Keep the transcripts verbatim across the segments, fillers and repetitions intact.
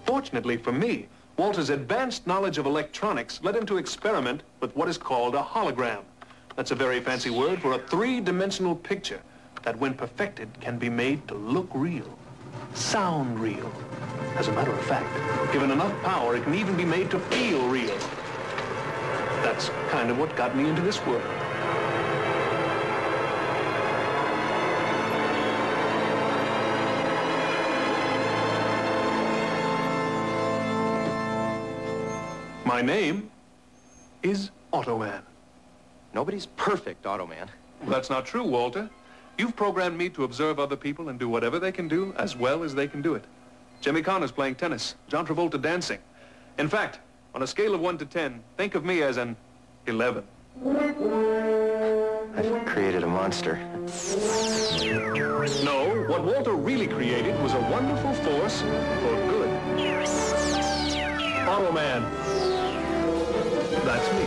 Fortunately for me, Walter's advanced knowledge of electronics led him to experiment with what is called a hologram. That's a very fancy word for a three-dimensional picture that, when perfected, can be made to look real, sound real. As a matter of fact, given enough power, it can even be made to feel real. That's kind of what got me into this world. My name is Automan. Nobody's perfect, Automan. Well, that's not true, Walter. You've programmed me to observe other people and do whatever they can do as well as they can do it. Jimmy Connor's playing tennis, John Travolta dancing. In fact, on a scale of one to ten, think of me as an eleven. I've created a monster. No, what Walter really created was a wonderful force for good. Automan. That's me.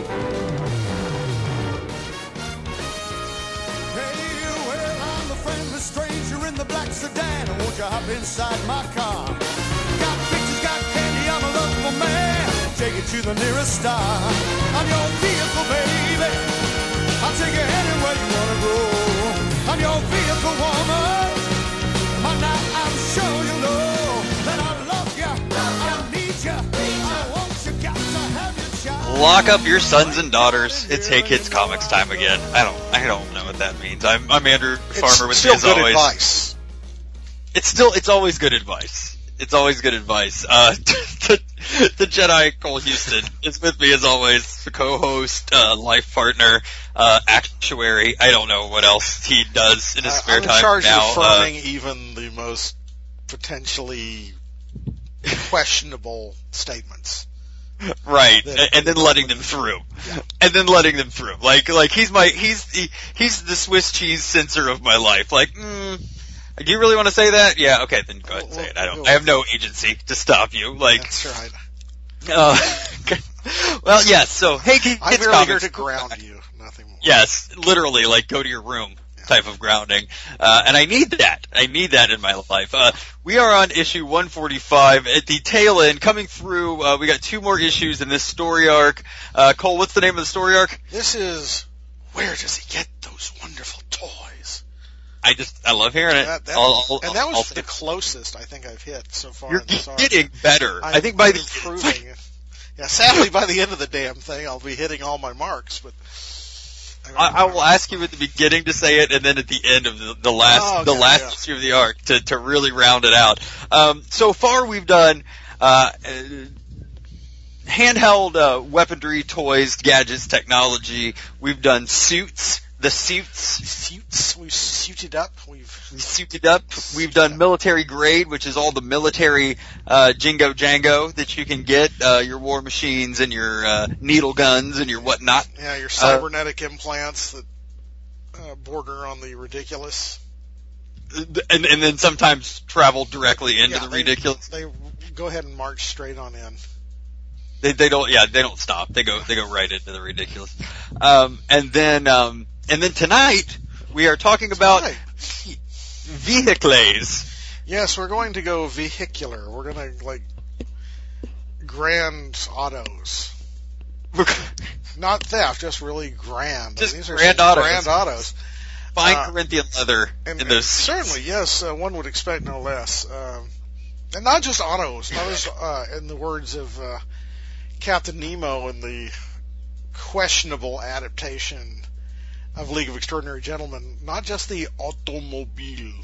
Hey, well, I'm the friendly stranger in the black sedan. Won't you hop inside my car? Got pictures, got candy, I'm a lovable man. Take it to the nearest star. I'm your vehicle, baby. I'll take you anywhere you wanna go. I'm your vehicle, woman. By now I'm sure you know that I love you, I need you, I want you, got to have your child. Lock up your sons and daughters. It's Hey Kids Comics time again. I don't, I don't know what that means. I'm, I'm Andrew Farmer with still me as good always. advice. It's still, it's always good advice. It's always good advice. Uh, the, the Jedi Cole Houston is with me as always. The co-host, uh, life partner, uh, actuary. I don't know what else he does in his Uh, spare I'm in time charge now. of affirming even the most potentially questionable statements. Right, That- and, and then letting them through, Yeah. and then letting them through. Like, like he's my, he's he, he's the Swiss cheese censor of my life. Like, mm, do you really want to say that? Yeah, okay, then go ahead and say it. I don't, I have no agency to stop you. Like, That's right. uh, well, yes. So, hey, kids, I'm merely comics. here to ground you, nothing more. Yes, literally, like go to your room type of grounding. Uh, and I need that. I need that in my life. Uh, we are on issue one forty-five at the tail end, coming through. Uh, we got two more issues in this story arc. Uh, Cole, what's the name of the story arc? This is, where does he get those wonderful toys? I just, I love hearing it. That, that, I'll, I'll, and that was I'll the say- closest I think I've hit so far You're in this arc. getting better. I'm, I think by I'm the improving. Yeah, sadly, by the end of the damn thing, I'll be hitting all my marks. But I, I will ask you at the beginning to say it, and then at the end of the, the last Oh, okay, the last yeah. issue of the arc to, to really round it out. Um, so far, we've done uh, uh, handheld uh, weaponry, toys, gadgets, technology. We've done suits. The suits. Suits, we've suited up. We've Suited up. We've done military grade, which is all the military uh, jingo jango that you can get, uh, your war machines and your uh, needle guns and your whatnot. yeah, your cybernetic implants that uh, border on the ridiculous. And, and then sometimes travel directly into Yeah, the they- ridiculous. They go ahead and march straight on in. They, they don't, yeah, they don't stop. They go, they go right into the ridiculous. Um, and then, um, and then tonight we are talking about Tonight. vehicles. Yes, we're going to go vehicular. We're going to, like, grand autos. Not theft, just really grand. Just These are grand some autos. Grand autos. Fine Uh, Corinthian leather And, in and those. certainly, yes, uh, one would expect no less. Um, and not just autos, not just, uh, in the words of uh, Captain Nemo in the questionable adaptation of League of Extraordinary Gentlemen, not just the automobile.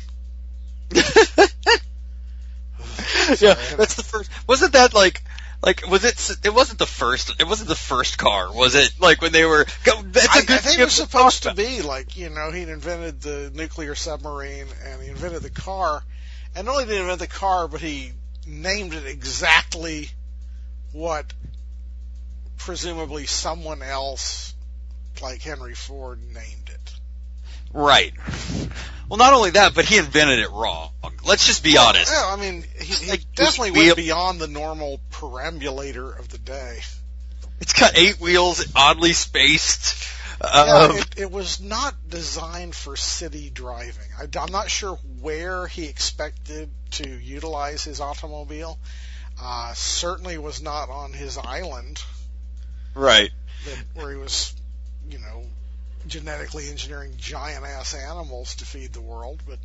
Yeah, that's the first. Wasn't that like, like was it? It wasn't the first. It wasn't the first car, was it? Like when they were. Go, that's a I, good I think it gift was to supposed talk to about. be like, you know, he'd invented the nuclear submarine and he invented the car. And not only did he invent the car, but he named it exactly what presumably someone else, like Henry Ford, named it. Right. Well, not only that, but he invented it wrong. Let's just be honest. Yeah, I mean, he, he Like, definitely we- went beyond the normal perambulator of the day. It's got eight wheels, oddly spaced. Yeah, Um, it, it was not designed for city driving. I, I'm not sure where he expected to utilize his automobile. Uh, certainly was not on his island, Right. that, where he was, you know, genetically engineering giant-ass animals to feed the world. But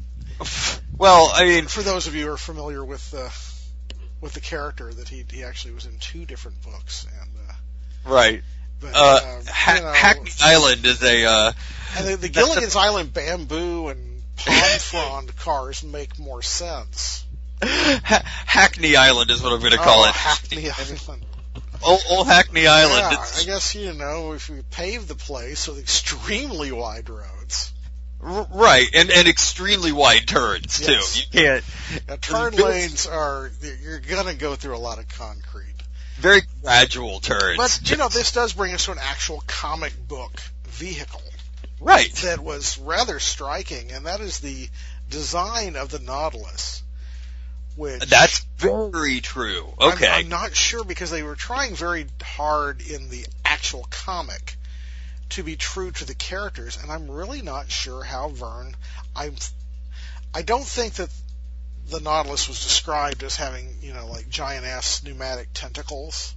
Well, I mean, for those of you who are familiar with the with the character, that he he actually was in two different books, and uh, right. but Uh, uh, ha- you know, Hackney Island is a, uh, and the, the Gilligan's Island bamboo and palm frond cars make more sense. ha- Hackney Island is what I'm going to call oh, it. Hackney Island. Old, old Hackney Island. Yeah, It's- I guess, you know, if we pave the place with extremely wide roads. R- Right, and, and extremely wide turns, too. Yes. You can't... Now, turn lanes are, you're going to go through a lot of concrete. Very gradual turns. But, you know, this does bring us to an actual comic book vehicle Right. that was rather striking, and that is the design of the Nautilus. Which That's very true. Okay. I'm, I'm not sure, because they were trying very hard in the actual comic to be true to the characters, and I'm really not sure how Vern. I'm. I don't think that the Nautilus was described as having, you know, like giant ass pneumatic tentacles.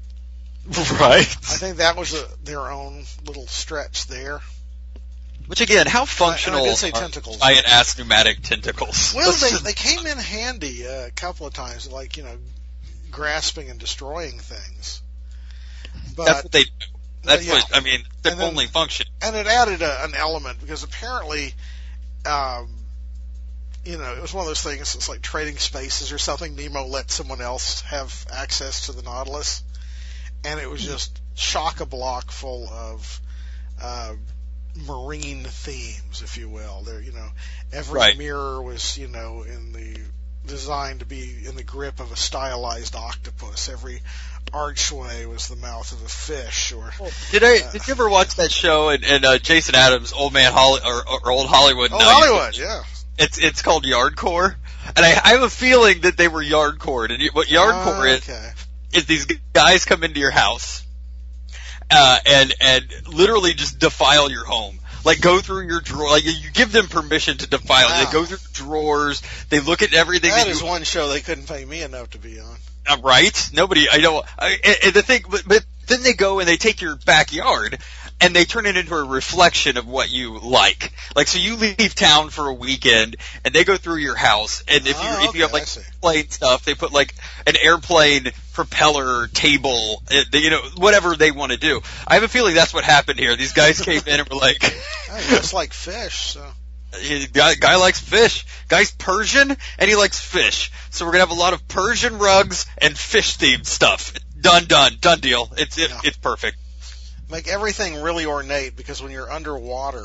Right. I think that was a, their own little stretch there. Which, again, how functional did say are tentacles. giant-ass pneumatic tentacles? Well, Let's they just- they came in handy uh, a couple of times, like, you know, grasping and destroying things. But That's what they do. That's yeah. what, I mean, their And then- only function. and it added a, an element, because apparently, um, you know, it was one of those things. It's like Trading Spaces or something. Nemo let someone else have access to the Nautilus, and it was just chock-a-block full of uh, marine themes, if you will. There, you know, every Right. mirror was, you know, in the designed to be in the grip of a stylized octopus. Every archway was the mouth of a fish, or Did I? Did you ever watch that show? And, and uh, Jason Adams, Old Man Holly, or, or Old Hollywood? oh, no, Hollywood, yeah. It's it's called Yardcore, and I, I have a feeling that they were Yardcore. And what Yardcore Oh, is okay. is these guys come into your house, uh, and and literally just defile your home. Like, go through your drawer. Like, you give them permission to defile. Wow. They go through drawers. They look at everything. That that is you, one show they couldn't pay me enough to be on. Uh, right? Nobody, I don't, I, and, and the thing, but, but then they go and they take your backyard and they turn it into a reflection of what you like. Like, so you leave town for a weekend and they go through your house, and if you, Oh, if you have okay, I like see. plane stuff, they put like an airplane propeller table, uh, they, you know, whatever they want to do. I have a feeling that's what happened here. These guys came in and were like, I just like fish, so. guy, guy likes fish. Guy's Persian, and he likes fish. So we're gonna have a lot of Persian rugs and fish-themed stuff. Done, done, done deal. It's it, Yeah. it's perfect. Make everything really ornate, because when you're underwater,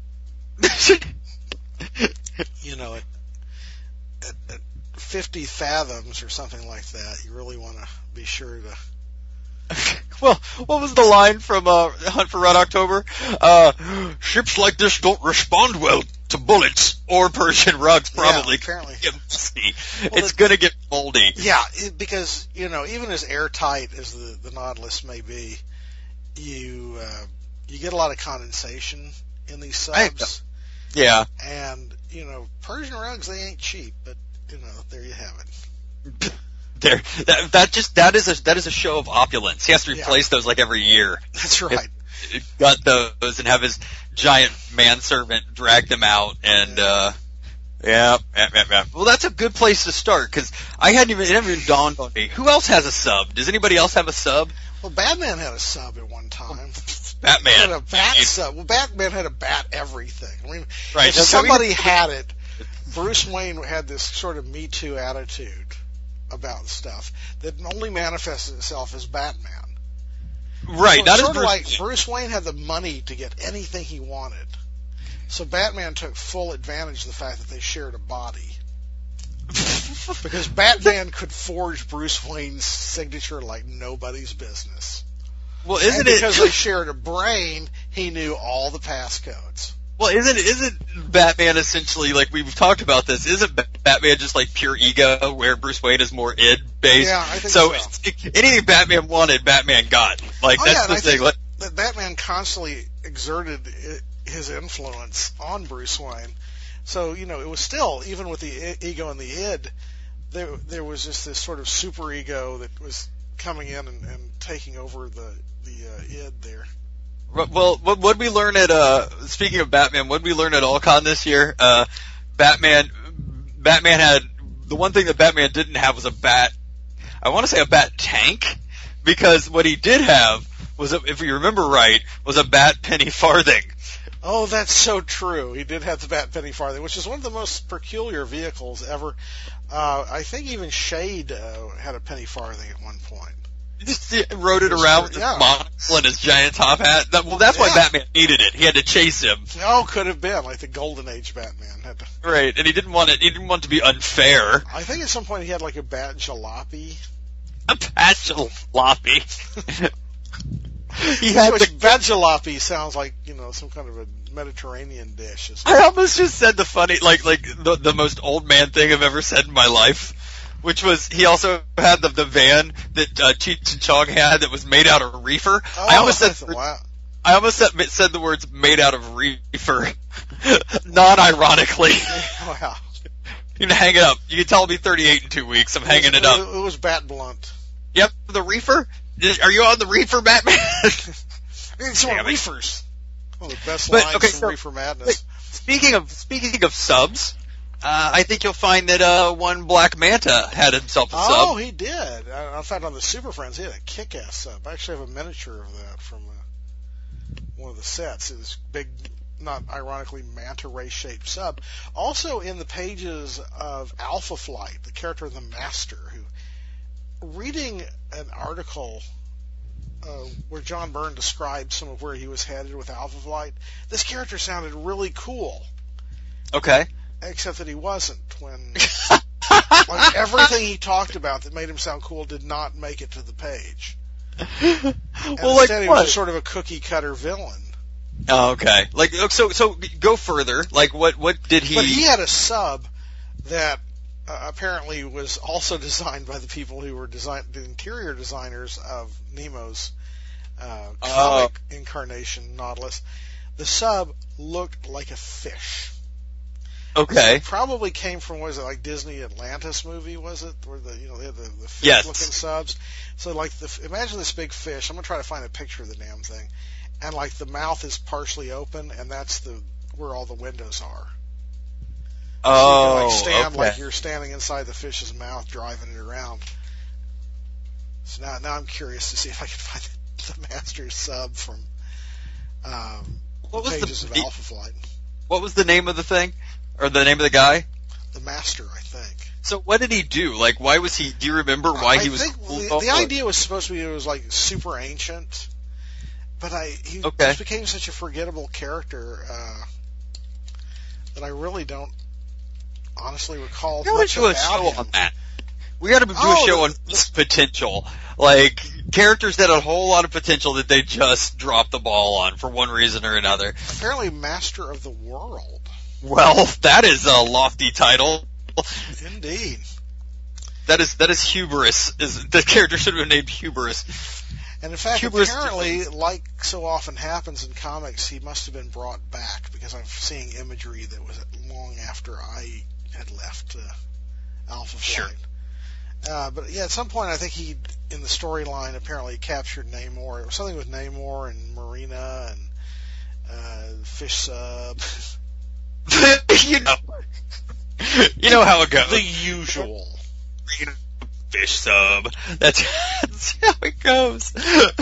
you know, at, at, at fifty fathoms or something like that, you really want to be sure to. Well, what was the line from uh, Hunt for Red October? Uh, ships like this don't respond well to bullets or Persian rugs. Probably Yeah, apparently. get musty. Well, It's the- gonna get moldy. Yeah, it, because, you know, even as airtight as the, the Nautilus may be, you uh, you get a lot of condensation in these I- subs. Yeah. And, you know, Persian rugs, they ain't cheap, but, you know, there you have it. There, that, that just that is a that is a show of opulence. He has to Yeah. replace those like every year. That's right. Got those and have his giant manservant drag them out, and uh yeah, yeah, yeah, yeah. Well, that's a good place to start, because I hadn't even it hadn't even dawned on me. Who else has a sub? Does anybody else have a sub? Well, Batman had a sub at one time. Batman. He had a bat It- sub. Well, Batman had a bat everything. I mean, Right. if That's how we- somebody had it, Bruce Wayne had this sort of Me Too attitude about stuff that only manifested itself as Batman. Right. So Not it's as sort of Bruce like Wayne. Bruce Wayne had the money to get anything he wanted. So Batman took full advantage of the fact that they shared a body. Because Batman could forge Bruce Wayne's signature like nobody's business. Well, isn't and it? because they shared a brain, he knew all the passcodes. Well, isn't isn't Batman essentially, like we've talked about this? Isn't Ba- Batman just like pure ego, where Bruce Wayne is more id based? Yeah, I think so. so. it's- anything Batman wanted, Batman got. Like Oh, that's yeah, and the I thing. think Like, that Batman constantly exerted i- his influence on Bruce Wayne. So, you know, it was still, even with the e- ego and the id, there there was just this sort of superego that was coming in and, and taking over the the uh, id there. Well, what would we learn at uh? Speaking of Batman, what did we learn at All-Con this year? Uh, Batman, Batman had the one thing that Batman didn't have was a bat. I want to say a bat tank, because what he did have was, a, if you remember right, was a bat penny farthing. Oh, that's so true. He did have the bat penny farthing, which is one of the most peculiar vehicles ever. Uh, I think even Shade uh, had a penny farthing at one point. He just rode it around with his yeah. monocle and his giant top hat. That, well, that's why Yeah. Batman needed it. He had to chase him. Oh, could have been like the Golden Age Batman. Had to, Right, and he didn't want it. He didn't want it to be unfair. I think at some point he had like a bat jalopy. A bat jalopy. He had Which the. bat jalopy sounds like, you know, some kind of a Mediterranean dish. Isn't I it? almost just said the funny, like, like the the most old man thing I've ever said in my life, which was he also had the the van that uh, Cheech and Chong had that was made out of reefer. Oh, I almost said that's- wow. I almost said, said the words "made out of reefer," non-ironically. Wow. You can hang it up. You can tell me thirty-eight in two weeks. I'm hanging it up. It was bat blunt. Yep, the reefer. Are you on the reefer, Batman? It's some Damn it. reefers. One of the best But, lines okay, from so- Reefer Madness. Speaking of speaking of subs, uh, I think you'll find that uh, one Black Manta had himself a Oh, sub. he did. I, in fact, on the Super Friends, he had a kick-ass sub. I actually have a miniature of that from uh, one of the sets. It was big, not ironically, manta ray-shaped sub. Also in the pages of Alpha Flight, the character of the Master, who, reading an article uh, where John Byrne described some of where he was headed with Alpha Flight, this character sounded really cool. Okay. Except that he wasn't when like everything he talked about that made him sound cool did not make it to the page. And Well, like instead he what? was sort of a cookie cutter villain. Oh, okay. Like so so go further. Like what what did he? But he had a sub that uh, apparently was also designed by the people who were design the interior designers of Nemo's uh, comic Oh. incarnation, Nautilus. The sub looked like a fish. Okay. It probably came from, what was it, like Disney Atlantis movie, was it? Where the, you know, they had the, the fish Yes. looking subs. So like the, imagine this big fish. I'm going to try to find a picture of the damn thing. And like the mouth is partially open and that's the, where all the windows are. So you Oh, can like stand okay. like you're standing inside the fish's mouth driving it around. So now, now I'm curious to see if I can find the, the master sub from, um, What the was pages the- of the- Alpha Flight. What was the name of the thing, or the name of the guy? The master, I think. So what did he do? Like, why was he? Do you remember why I he was? think cool? the, the idea was supposed to be it was like super ancient, but I he Okay. just became such a forgettable character uh, that I really don't honestly recall We gotta much do a about show him. on that. We got to do Oh, a show the- on the- potential, like characters that had a whole lot of potential that they just dropped the ball on for one reason or another. Apparently, Master of the World. Well, that is a lofty title. Indeed. That is that is hubris. Is the character should have been named Hubris? And in fact, Hubris- apparently, like so often happens in comics, he must have been brought back because I'm seeing imagery that was long after I had left uh, Alpha Sure. Flight. Uh, but yeah, at some point, I think he, in the storyline, apparently captured Namor. It was something with Namor and Marina and uh, Fish Sub. you know, you know how it goes. The usual. Fish sub. That's, that's how it goes.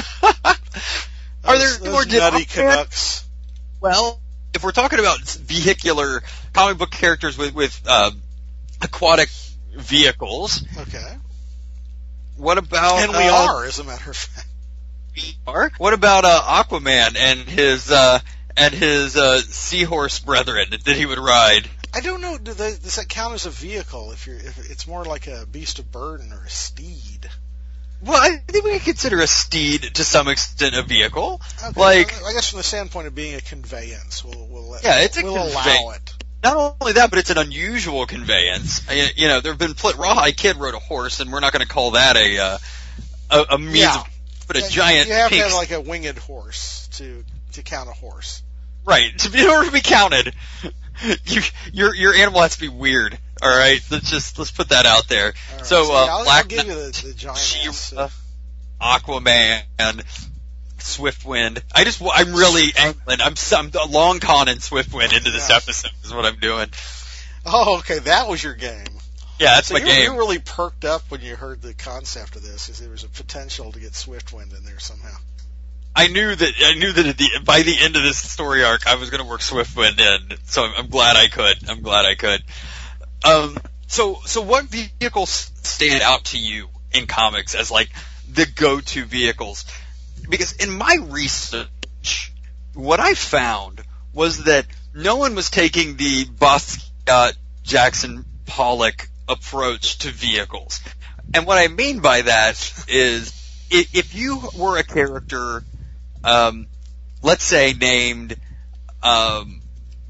Are Those- there those more nutty different? Canucks? Well, if we're talking about vehicular comic book characters with with uh, aquatic vehicles, Okay. what about? And we uh, are, as a matter of fact. we are. What about uh, Aquaman and his uh, and his uh, seahorse brethren that he would ride? I don't know. Do they, does that count as a vehicle? If you're, if it's more like a beast of burden or a steed. Well, I think we can consider a steed to some extent a vehicle. Okay, Like, I guess from the standpoint of being a conveyance, we'll we'll let, Yeah, it's a we'll convey- allow it. not only that, but it's an unusual conveyance. I- You know, there have been pl- Rawhide Kid rode a horse, and we're not going to call that a uh, a, a means Yeah. of, but a Yeah, giant You have pink. to have like a winged horse to to count a horse. Right. To be, in order to be counted, you, your your animal has to be weird. All right, let's just let's put that out there. Right, so, so uh, yeah, I'll, Black I'll give you the, the giant ass, uh, Aquaman, Swiftwind. I just I'm really angling. I'm I'm a long conning Swiftwind into this yeah. episode is what I'm doing. Oh, okay, that was your game. Yeah, that's so my you, game. You really perked up when you heard the concept of this, because there was a potential to get Swiftwind in there somehow. I knew that I knew that at the, by the end of this story arc, I was going to work Swiftwind in. So I'm, I'm glad I could. I'm glad I could. Um, so so what vehicles stand out to you in comics as like the go-to vehicles? Because in my research, what I found was that no one was taking the Basquiat, Jackson Pollock approach to vehicles. And what I mean by that is if, if you were a character, um, let's say named, um,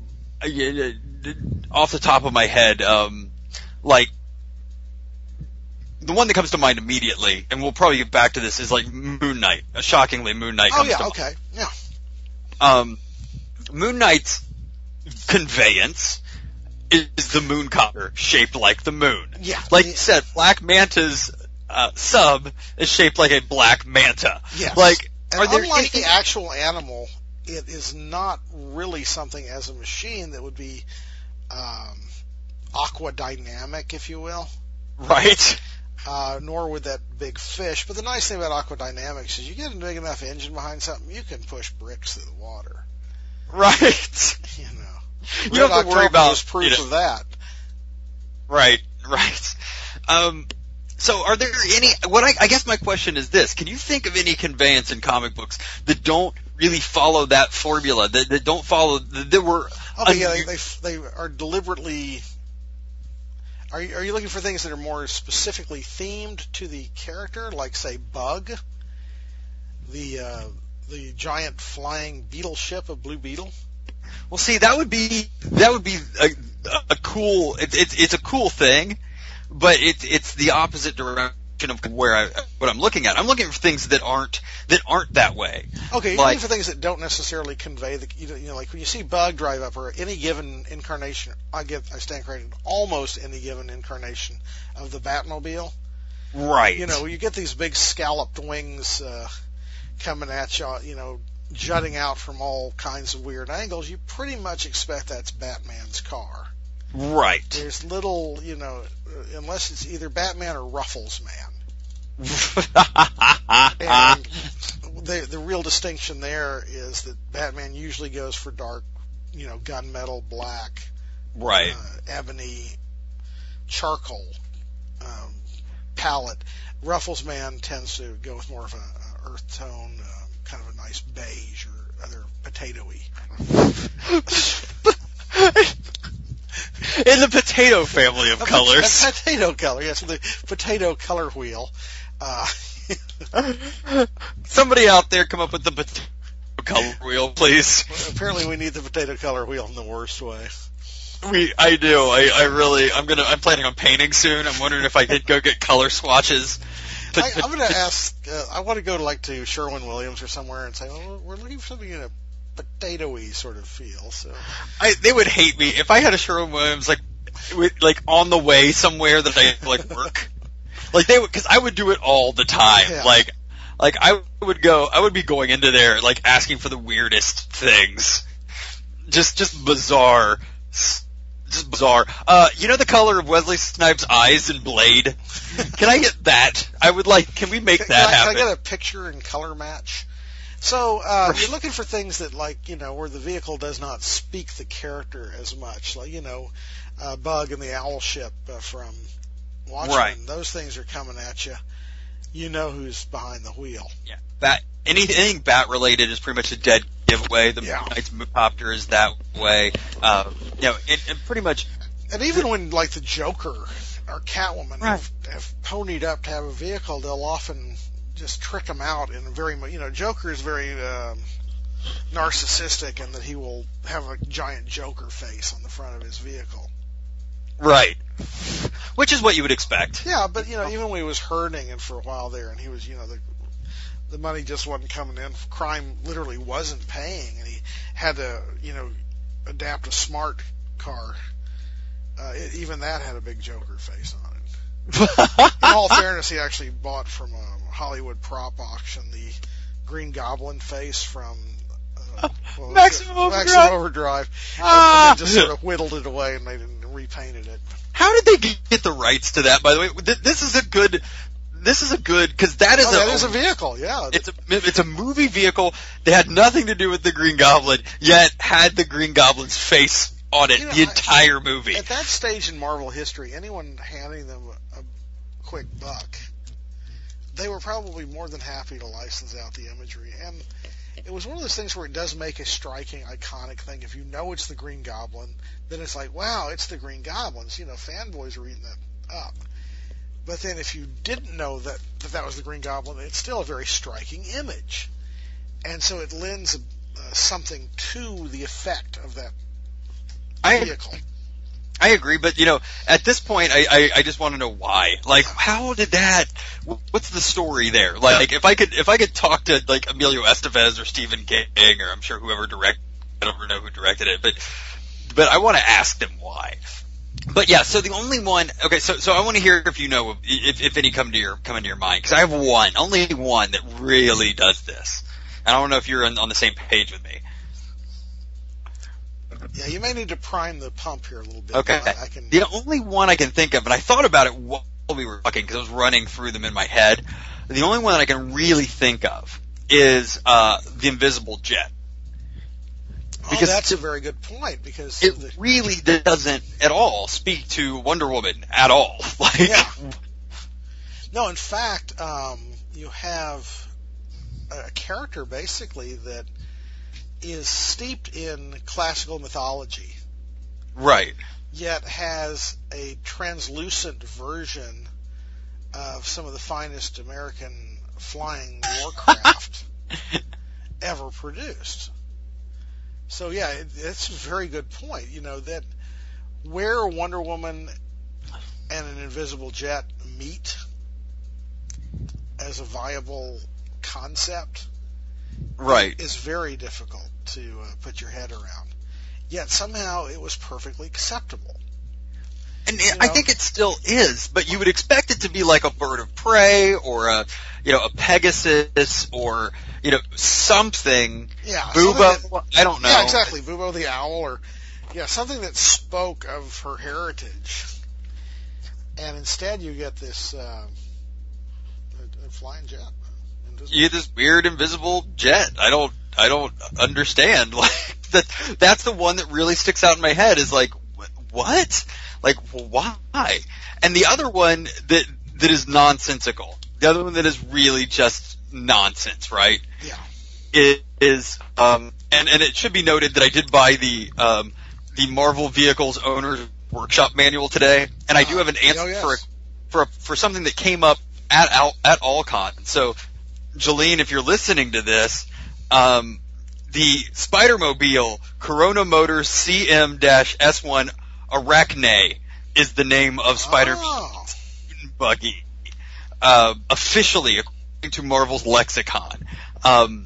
off the top of my head, um, like, the one that comes to mind immediately, and we'll probably get back to this, is like Moon Knight. Uh, shockingly, Moon Knight oh, comes yeah, to okay. mind. Yeah. Um, Moon Knight's conveyance is the moon copter shaped like the moon. Yeah. Like yeah. you said, Black Manta's uh, sub is shaped like a black manta. Yes. Like, and are there unlike any... the actual animal, it is not really something as a machine that would be um, aquadynamic, if you will. Right. Uh, nor would that big fish. But the nice thing about aquadynamics is you get a big enough engine behind something, you can push bricks through the water. Right. You know. You don't have to worry about was proof you know, of that. Right, right. Um, so are there any, what I, I guess my question is this, can you think of any conveyance in comic books that don't really follow that formula, that, that don't follow, that, that were... Oh, but yeah, they, they, they are deliberately... Are you, are you looking for things that are more specifically themed to the character, like, say, Bug? The, uh, the giant flying beetle ship of Blue Beetle? Well, see, that would be that would be a, a cool. It's it's it's a cool thing, but it's it's the opposite direction of where I what I'm looking at. I'm looking for things that aren't that aren't that way. Okay, you're like, looking for things that don't necessarily convey the you know, you know like when you see Bug drive up or any given incarnation. I get I stand corrected. Almost any given incarnation of the Batmobile. Right. You know, you get these big scalloped wings uh, coming at you. You know. Jutting out from all kinds of weird angles, you pretty much expect that's Batman's car. Right. There's little, you know, unless it's either Batman or Ruffles Man. And the the real distinction there is that Batman usually goes for dark, you know, gunmetal black, right, uh, ebony, charcoal um, palette. Ruffles Man tends to go with more of a, a earth tone. Uh, kind of a nice beige or other potato-y. In the potato family of a colors. A potato color, yes, the potato color wheel. Uh, Somebody out there come up with the potato color wheel, please. Apparently we need the potato color wheel in the worst way. We, I do. I, I really, I'm gonna, I'm planning on painting soon. I'm wondering if I could go get color swatches. I, I'm going to ask, uh, I want to go to like to Sherwin-Williams or somewhere and say, well, we're looking for something in a potato-y sort of feel. So I, they would hate me if I had a Sherwin-Williams like, with, like on the way somewhere that I like work. Like they would, because I would do it all the time. Yeah. Like, like I would go, I would be going into there like asking for the weirdest things, just, just bizarre. Just bizarre. Uh, you know the color of Wesley Snipes' eyes in Blade? Can I get that? I would like, can we make can, that can I, happen? Can I get a picture and color match? So, uh, you're looking for things that like, you know, where the vehicle does not speak the character as much. Like, you know, uh, Bug and the Owl Ship uh, from Watchmen. Right. Those things are coming at you. You know who's behind the wheel. Yeah. Bat, anything, anything bat related is pretty much a dead giveaway. The Yeah. Knight's copter is that way. Um, you know, and, and pretty much. And even when like the Joker or Catwoman Right. have, have ponied up to have a vehicle, they'll often just trick them out in a very, you know, Joker is very um, narcissistic in that he will have a giant Joker face on the front of his vehicle. Right. Which is what you would expect. Yeah, but you know, even when he was hurting and for a while there, and he was, you know, the the money just wasn't coming in, crime literally wasn't paying, and he had to, you know, adapt a smart car Uh, it, even that had a big Joker face on it. In all fairness, he actually bought from a Hollywood prop auction the Green Goblin face from uh, well, Maximum Overdrive. Maximum Overdrive, Ah. and, and then just sort of whittled it away and made it and repainted it. How did they get the rights to that? By the way, Th- this is a good. This is a good because that is Oh, a. that is a vehicle, yeah. It's a it's a movie vehicle that had nothing to do with the Green Goblin, yet had the Green Goblin's face on it You know, the I- entire movie. At that stage in Marvel history, anyone handing them a, a quick buck, they were probably more than happy to license out the imagery. And it was one of those things where it does make a striking, iconic thing. If you know it's the Green Goblin, then it's like, wow, it's the Green Goblins. You know, fanboys are eating that up. But then if you didn't know that that, that was the Green Goblin, it's still a very striking image. And so it lends uh, something to the effect of that I vehicle. I agree, but you know, at this point, I I, I just want to know why. Like, how did that? What's the story there? Like, if I could if I could talk to like Emilio Estevez or Stephen King or I'm sure whoever directed, I don't know who directed it, but but I want to ask them why. But yeah, so the only one. Okay, so so I want to hear if you know if if any come to your come into your mind because I have one, only one that really does this. And I don't know if you're on, on the same page with me. Yeah, you may need to prime the pump here a little bit. Okay. I, I can. The only one I can think of, and I thought about it while we were talking because I was running through them in my head. The only one that I can really think of is uh, the Invisible Jet. Oh, that's a very good point because It the, really doesn't at all speak to Wonder Woman at all. Like, yeah. No, in fact, um, you have a character basically that is steeped in classical mythology, right. yet has a translucent version of some of the finest American flying warcraft ever produced. So yeah, it, it's a very good point. You know, that where Wonder Woman and an Invisible Jet meet as a viable concept Right. is very difficult to uh, put your head around. Yet somehow it was perfectly acceptable. And You I know? think it still is, but you would expect it to be like a bird of prey or a, you know, a Pegasus or, you know, something. Yeah, Booba, something that- I don't know. Yeah, exactly. Bubo the Owl, or yeah, something that spoke of her heritage. And instead, you get this uh, a, a flying jet. Invisible. You get this weird invisible jet. I don't, I don't understand. Like that, that's the one that really sticks out in my head. Is like, wh- what? Like, why? And the other one that that is nonsensical. The other one that is really just nonsense, right? Yeah. It is, um, and and it should be noted that I did buy the um, the Marvel Vehicles Owner's Workshop Manual today, and I do have an answer Oh, yes. for a, for a, for something that came up at Al, at Alcon. So, Jolene, if you're listening to this, um, the Spider-Mobile Corona Motors C M S one Arachne is the name of Spider Oh. buggy, uh, officially according to Marvel's lexicon. Um,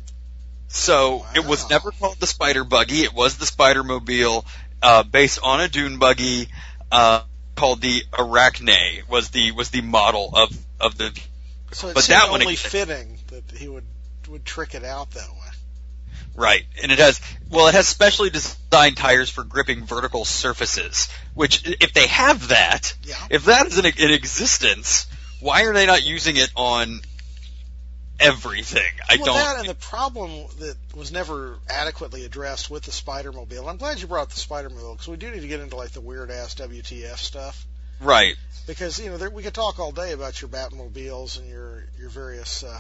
so Wow. it was never called the Spider Buggy. It was the Spider-Mobile, uh, based on a dune buggy, uh, called the Arachne was the, was the model of, of the, So it But seemed that one only again- fitting that he would would trick it out that way. right. And it has, well, it has specially designed tires for gripping vertical surfaces, which if they have that, Yeah. if that is in, in existence, why are they not using it on everything? I well, don't. that and the problem that was never adequately addressed with the Spider-Mobile. I'm glad you brought the Spider-Mobile because we do need to get into like the weird ass W T F stuff. Right. Because you know there, we could talk all day about your Batmobiles and your your various uh,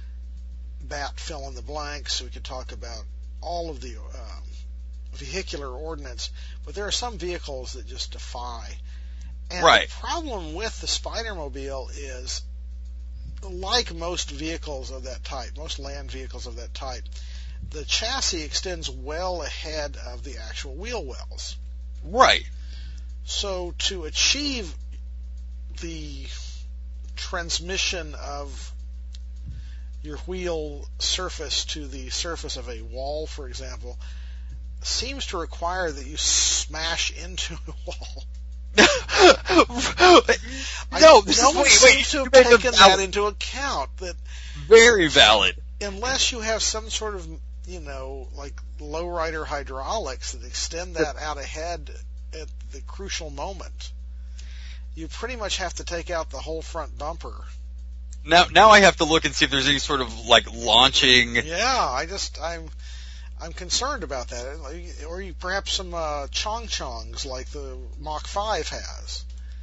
Bat fill in the blanks. We could talk about all of the um, vehicular ordnance, but there are some vehicles that just defy. And Right. the problem with the Spider-Mobile is, like most vehicles of that type, most land vehicles of that type, the chassis extends well ahead of the actual wheel wells. Right. So to achieve the transmission of your wheel surface to the surface of a wall, for example, seems to require that you smash into a wall. no, this no is one wait, seems wait. to You have made the taken that valid, into account. That very valid. unless you have some sort of, you know, like lowrider hydraulics that extend that out ahead at the crucial moment, you pretty much have to take out the whole front bumper. Now, now I have to look and see if there's any sort of like launching. Yeah, I just I'm I'm concerned about that, or you, perhaps some uh, chong chongs like the Mach five has.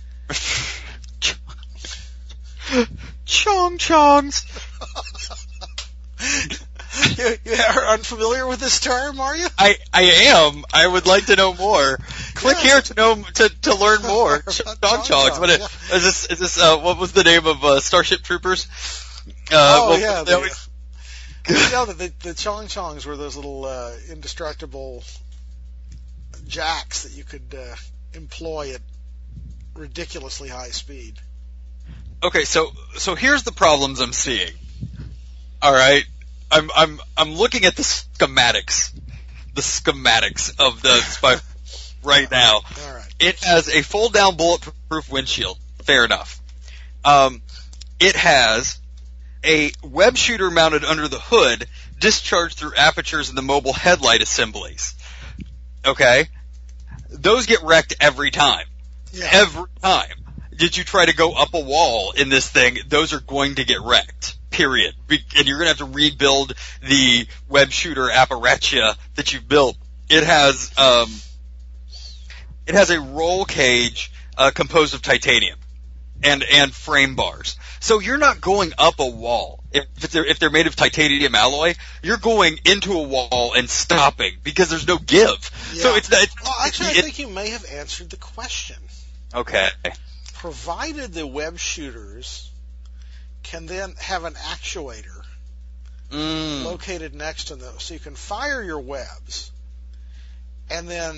Chong chongs. you, you are unfamiliar with this term, are you? I I am. I would like to know more. Click Yeah. here to know to to learn more. Chong chongs. What yeah. is this? Is this uh, what was the name of uh, Starship Troopers? Uh, Oh what- yeah, they the, always- you know that the, the chong chongs were those little uh, indestructible jacks that you could uh, employ at ridiculously high speed. Okay, so so here's the problems I'm seeing. All right, I'm I'm I'm looking at the schematics, the schematics of the Spider right now. All right. It has a fold-down bulletproof windshield. Fair enough. Um, it has a web shooter mounted under the hood, discharged through apertures in the mobile headlight assemblies. Okay, those get wrecked every time. Yeah. Every time. Did you try to go up a wall in this thing, those are going to get wrecked. Period. Be- and you're going to have to rebuild the web shooter apparatus that you've built. It has um, it has a roll cage uh, composed of titanium and and frame bars. So you're not going up a wall. If they're if they're made of titanium alloy, you're going into a wall and stopping because there's no give. So Yeah. it's that. Well, actually, I it- think you may have answered the question. okay. Provided the web shooters can then have an actuator Mm. located next to them, so you can fire your webs, and then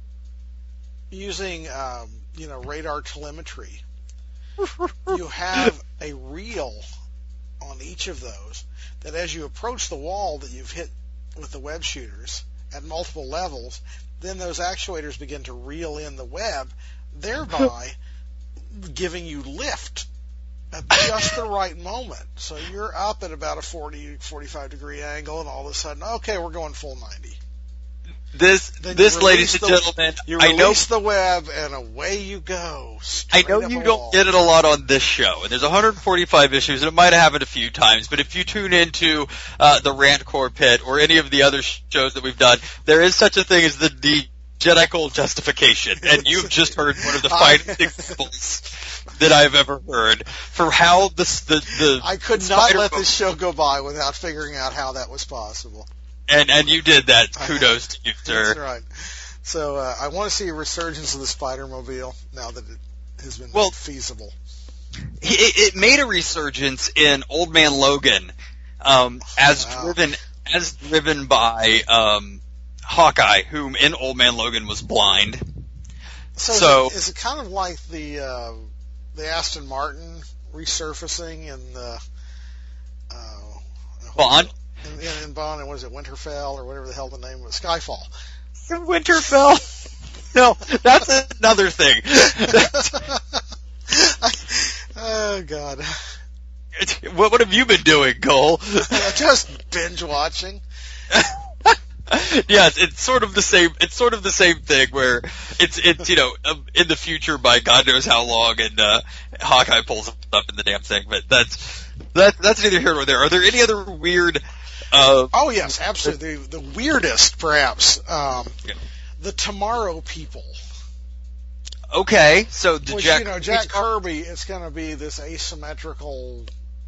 using um, you know radar telemetry, you have a reel on each of those that as you approach the wall that you've hit with the web shooters at multiple levels, then those actuators begin to reel in the web, thereby giving you lift at just the right moment. So you're up at about a forty, forty-five degree angle, and all of a sudden, okay, we're going full ninety. This, Then this, you ladies release and the- gentlemen, You I know, release the web, and away you go. I straight know up you a don't wall. get it a lot on this show, and there's one hundred forty-five issues, and it might have happened a few times, but if you tune into uh, the Rant Core Pit or any of the other shows that we've done, there is such a thing as the, the Jedical justification, and you've just heard one of the I- finest examples that I've ever heard for how the the, the I could not Spider- let this show go by without figuring out how that was possible. and and you did that. Kudos to you, sir. That's right. So uh, I want to see a resurgence of the Spider-Mobile now that it has been Well- made feasible. It, it made a resurgence in Old Man Logan, um, as Wow. driven as driven by um, Hawkeye, whom in Old Man Logan was blind. So, So- is, it, is it kind of like the uh, the Aston Martin resurfacing in the uh, Bond? in, in, in Bond, and what is it, Winterfell or whatever the hell the name was, Skyfall. Winterfell. No, that's another thing. Oh God, what, what have you been doing, Cole? just binge watching. Yes, it's sort of the same. It's sort of the same thing where it's it's you know um, in the future by God knows how long, and uh, Hawkeye pulls up in the damn thing. But that's that that's neither here nor there. Are there any other weird? Uh, Oh yes, absolutely. The, the weirdest, perhaps, um, Yeah. the Tomorrow People. okay, so the Which, Jack, you know, Jack Kirby, it's going to be this asymmetrical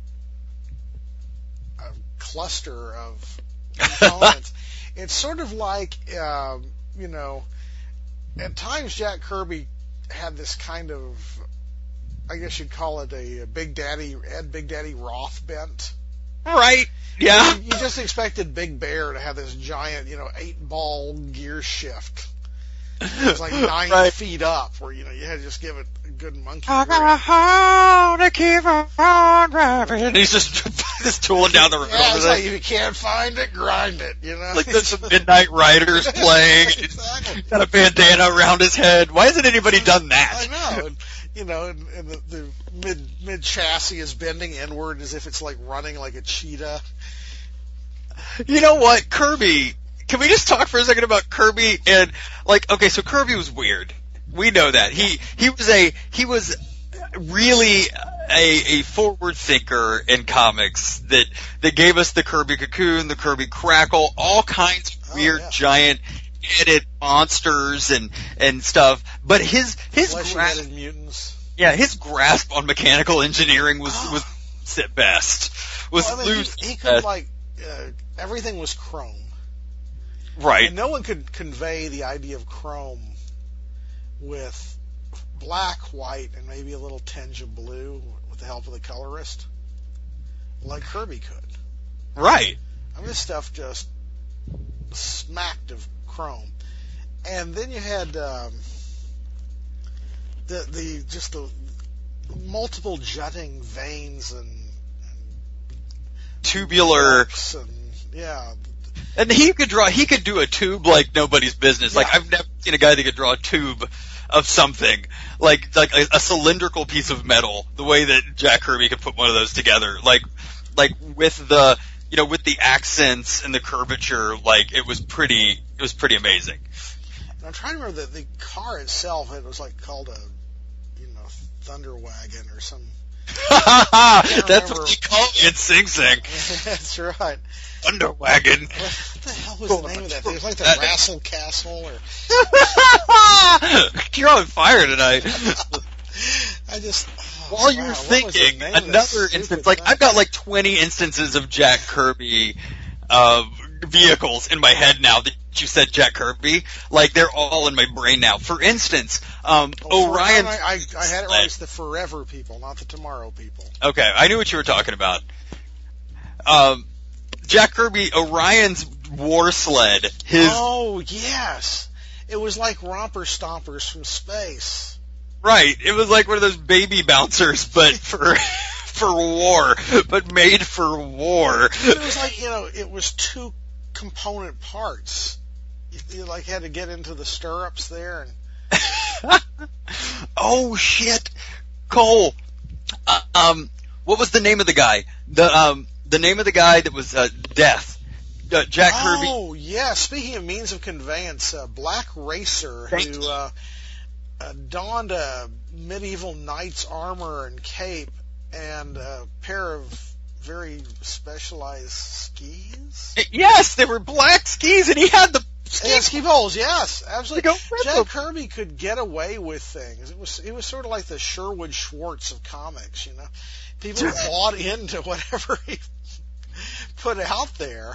uh, cluster of components. It's sort of like, um, you know, at times Jack Kirby had this kind of, I guess you'd call it a, a Big Daddy, Ed Big Daddy Roth bent. right? Yeah. You just expected Big Bear to have this giant, you know, eight ball gear shift. It was like nine Right. feet up, where you know you had to just give it a good monkey. I grip. got a to keep on driving. He's just just tooling down the road. Yeah, over it's there. like if you can't find it, grind it, you know? Like there's some Midnight Riders playing. Exactly. Got a bandana around his head. Why hasn't anybody done that? I know. And, you know, and, and the, the mid mid chassis is bending inward as if it's like running like a cheetah. You know what, Kirby? Can we just talk for a second about Kirby and like? Okay, so Kirby was weird. We know that he he was a he was really a, a forward thinker in comics that that gave us the Kirby Cocoon, the Kirby Crackle, all kinds of weird oh, yeah. giant headed monsters and and stuff. But his his grasp, Flesh-headed mutants. yeah, his grasp on mechanical engineering was Oh. was at best was Well, I mean, loose. he, he at could best. like uh, everything was chrome, right. and no one could convey the idea of chrome with black, white, and maybe a little tinge of blue with the help of the colorist, like Kirby could. Right. I mean, this stuff just smacked of chrome. And then you had um, the the just the multiple jutting veins and, and Tubular. bolts and yeah, And he could draw, he could do a tube like nobody's business. Like, Yeah. I've never seen a guy that could draw a tube of something. Like, like a, a cylindrical piece of metal, the way that Jack Kirby could put one of those together. Like, like with the, you know, with the accents and the curvature, like, it was pretty, it was pretty amazing. And I'm trying to remember that the car itself, it was like called a, you know, Thunder Wagon or some. That's remember. what they call it in Sing Sing. That's right. Thunder Wagon. What the hell was Go the name on. of that thing? It was like the That- Rassle Castle, or You're on fire tonight. I just. Oh, While you're wow, what was the thinking, name of that another stupid instance, like thing? I've got like twenty instances of Jack Kirby uh, vehicles in my head now that you said Jack Kirby. Like they're all in my brain now. For instance, um, Oh, for- Orion. I, I, I had it right. It's the Forever people, not the Tomorrow people. Okay, I knew what you were talking about. Um, Jack Kirby, Orion's war sled. His Oh yes, it was like Romper Stompers from space. right. It was like one of those baby bouncers, but for for war, but made for war. It was like, you know, it was two component parts. You, you like had to get into the stirrups there, and Oh shit, Cole. Uh, um, what was the name of the guy? The um, the name of the guy that was uh, Death. Uh, Jack Kirby. oh yeah. Speaking of means of conveyance, uh, Black Racer, Thank who you. uh, uh, donned a medieval knight's armor and cape and a pair of very specialized skis. Yes, they were black skis, and he had the ski. Yeah, ski poles, yes, absolutely. Go rip Jack them. Kirby could get away with things. It was it was sort of like the Sherwood Schwartz of comics, you know. People bought into whatever he put out there.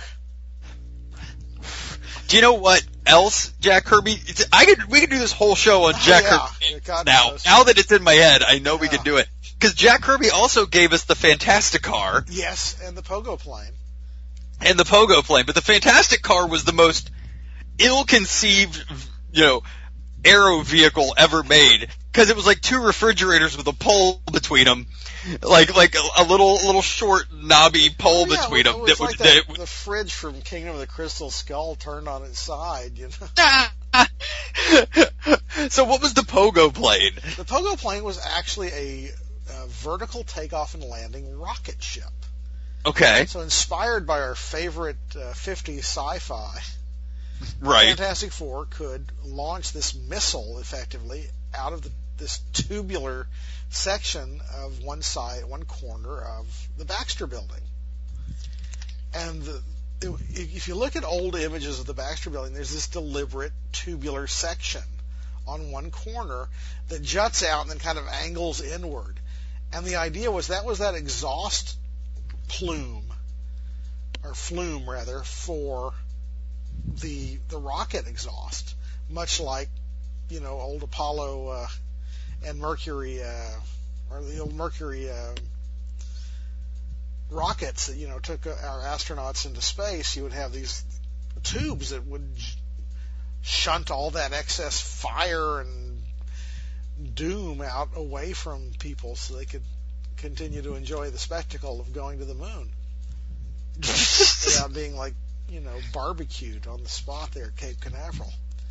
Do you know what else Jack Kirby? It's, I could we could do this whole show on Jack yeah, Kirby God now. knows. Now that it's in my head, I know we Yeah. can do it because Jack Kirby also gave us the Fantastic Car Yes, and the Pogo plane. and the Pogo plane, but the Fantastic Car was the most ill-conceived, you know, aero vehicle ever made because it was like two refrigerators with a pole between them, like like a, a little little short knobby pole Oh, yeah, between it them. was that like would, that, that the fridge from Kingdom of the Crystal Skull turned on its side, you know. would, so what was the Pogo plane? The Pogo plane was actually a, a vertical takeoff and landing rocket ship. Okay, So inspired by our favorite uh, fifties sci-fi, right. Fantastic Four could launch this missile effectively out of the, this tubular section of one side, one corner of the Baxter Building. And the, if you look at old images of the Baxter Building, there's this deliberate tubular section on one corner that juts out and then kind of angles inward. And the idea was that was that exhaust plume, or flume rather, for the the rocket exhaust, much like, you know, old Apollo uh, and Mercury, uh, or the old Mercury uh, rockets that, you know, took uh, our astronauts into space. You would have these tubes that would shunt all that excess fire and doom out away from people so they could continue to enjoy the spectacle of going to the moon. without being like, you know, barbecued on the spot there at Cape Canaveral.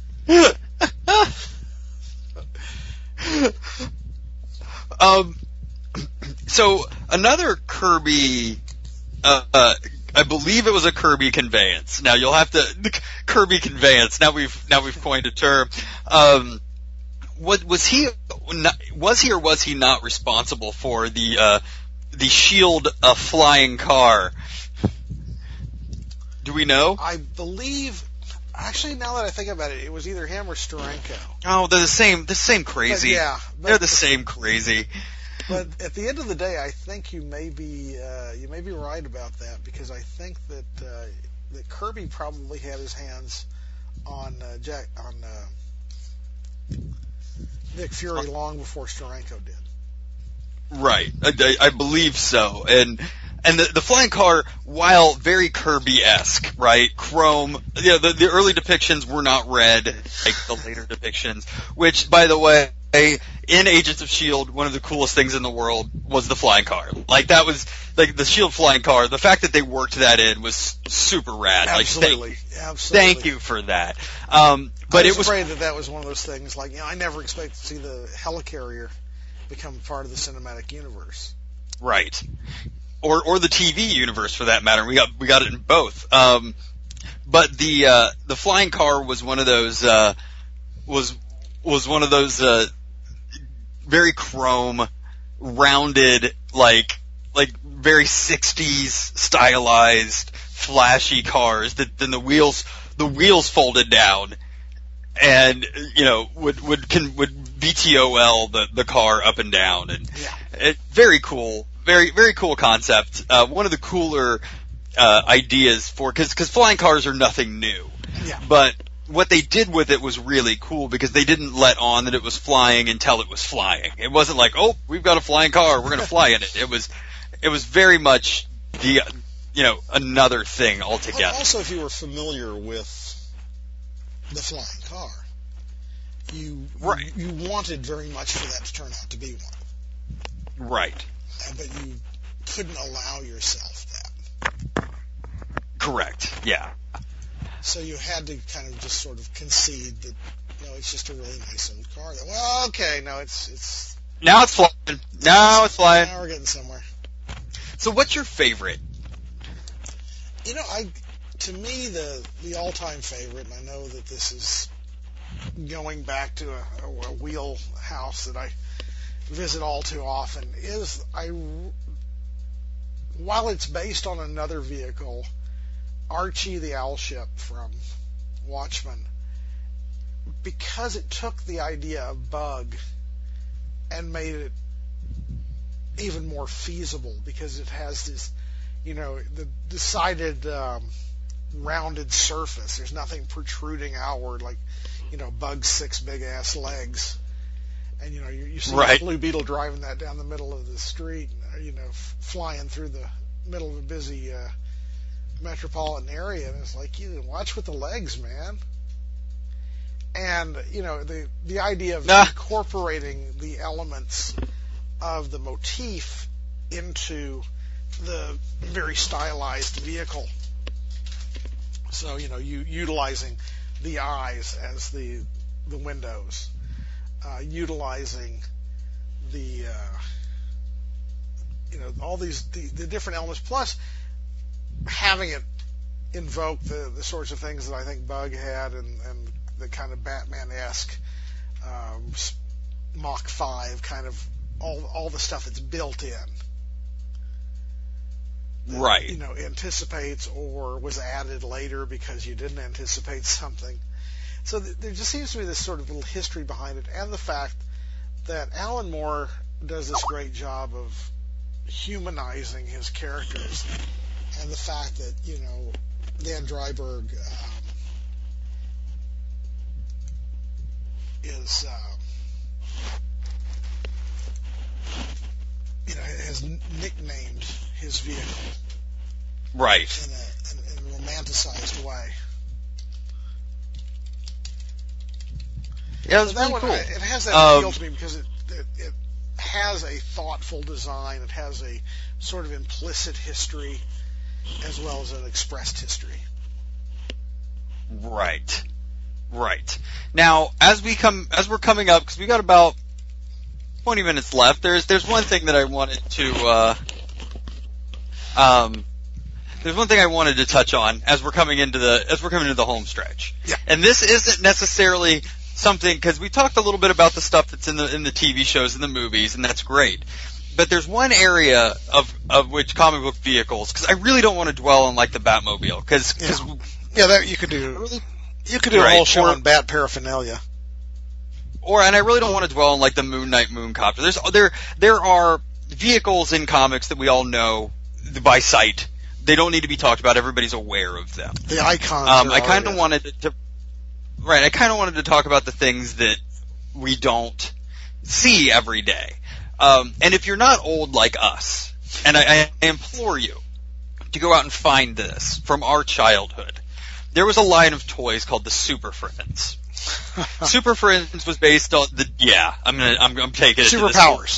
um, so another Kirby, uh, uh, I believe it was a Kirby conveyance. Now you'll have to Kirby conveyance. Now we've now we've coined a term. Um, what was he? Was he or was he not responsible for the uh, the Shield uh, flying car? Do we know? I believe. Actually, now that I think about it, it was either him or Steranko. Oh, they're the same. The same crazy. But yeah, but, they're the same crazy. But at the end of the day, I think you may be uh, you may be right about that, because I think that uh, that Kirby probably had his hands on uh, Jack on uh, Nick Fury long before Steranko did. Right, I, I believe so, and. And the, the flying car, while very Kirby-esque, right, chrome, you know, the, the early depictions were not red, like the later depictions, which, by the way, in Agents of S H I E L D, one of the coolest things in the world was the flying car. Like, that was, like, the S H I E L D flying car, the fact that they worked that in was super rad. Absolutely, like, thank, absolutely. Thank you for that. Um, but I was it was afraid that that was one of those things, like, you know, I never expected to see the helicarrier become part of the cinematic universe. Right. Or, or the T V universe, for that matter. We got we got it in both. Um, but the uh, the flying car was one of those uh, was was one of those uh, very chrome, rounded, like like very sixties stylized, flashy cars that then the wheels the wheels folded down, and you know would would can would V T O L the the car up and down, and yeah. it, very cool. Very, very cool concept. Uh, one of the cooler uh, ideas for, because because flying cars are nothing new. Yeah. But what they did with it was really cool, because they didn't let on that it was flying until it was flying. It wasn't like, oh, we've got a flying car, we're going to fly in it. It was, it was very much the, you know, another thing altogether. Well, also, if you were familiar with the flying car, you right. you, you wanted very much for that to turn out to be one. Right. But you couldn't allow yourself that. Correct. Yeah. So you had to kind of just sort of concede that, no, it's just a really nice old car. That, well, okay, no, it's it's. Now it's flying. Now it's flying. Now we're getting somewhere. So, what's your favorite? You know, I to me the the all time favorite, and I know that this is going back to a, a, a wheelhouse that I visit all too often, is I while it's based on another vehicle, Archie the Owlship from Watchmen, because it took the idea of Bug and made it even more feasible, because it has this, you know, the decided um, rounded surface. There's nothing protruding outward like, you know, Bug's six big ass legs. And, you know, you, you see right. a Blue Beetle driving that down the middle of the street, you know, f- flying through the middle of a busy uh, metropolitan area. And it's like, you watch with the legs, man. And, you know, the, the idea of nah. incorporating the elements of the motif into the very stylized vehicle. So, you know, you utilizing the eyes as the the windows. Uh, utilizing the, uh, you know, all these, the, the different elements, plus having it invoke the, the sorts of things that I think Bug had, and, and the kind of Batman-esque, um, Mach five kind of, all, all the stuff that's built in. That, right. You know, anticipates or was added later because you didn't anticipate something. So th- there just seems to be this sort of little history behind it, and the fact that Alan Moore does this great job of humanizing his characters, and the fact that, you know, Dan Dreiberg um, is, um, you know, has nicknamed his vehicle right in a, in, in a romanticized way. Yeah, it's so that really one, cool. It has that um, appeal to me because it, it it has a thoughtful design. It has a sort of implicit history. as well as an expressed history. Right. Right. Now, as we come, as we're coming up, because we got about twenty minutes left, there's, there's one thing that I wanted to, uh, um, there's one thing I wanted to touch on as we're coming into the, as we're coming into the home stretch. Yeah. And this isn't necessarily something, because we talked a little bit about the stuff that's in the, in the T V shows and the movies, and that's great. But there's one area of, of which comic book vehicles, because I really don't want to dwell on like the Batmobile, because, because, Yeah, yeah that you could do, you could do a Right, whole show or- on Bat paraphernalia. or, and I really don't want to dwell on like the Moon Knight Mooncopter. There's, there, there are vehicles in comics that we all know by sight. They don't need to be talked about. Everybody's aware of them. The icons. Um, are I kind of already- wanted to, to, right, I kind of wanted to talk about the things that we don't see every day. Um, and if you're not old like us, and I, I implore you to go out and find this from our childhood, there was a line of toys called the Super Friends. Super Friends was based on the, yeah, I'm gonna, I'm, I'm taking it to this. Superpowers.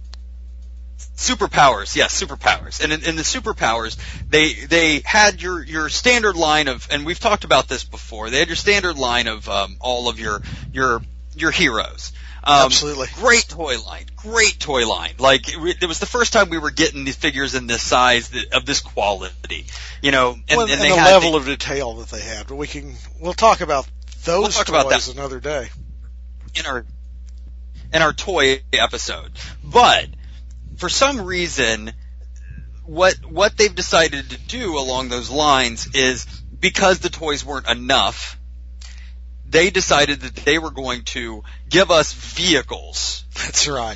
Superpowers, yes, superpowers. And in, in the superpowers, they they had your your standard line of, and we've talked about this before. They had your standard line of um, all of your your your heroes. Um, Absolutely. Great toy line, great toy line. Like it, it was the first time we were getting these figures in this size, that, of this quality. You know, and, well, and, and they the had level the, of detail that they had. But we can, we'll talk about those We'll talk toys about that. another day. in our in our toy episode. But for some reason, what what they've decided to do along those lines is, because the toys weren't enough, they decided that they were going to give us vehicles That's right.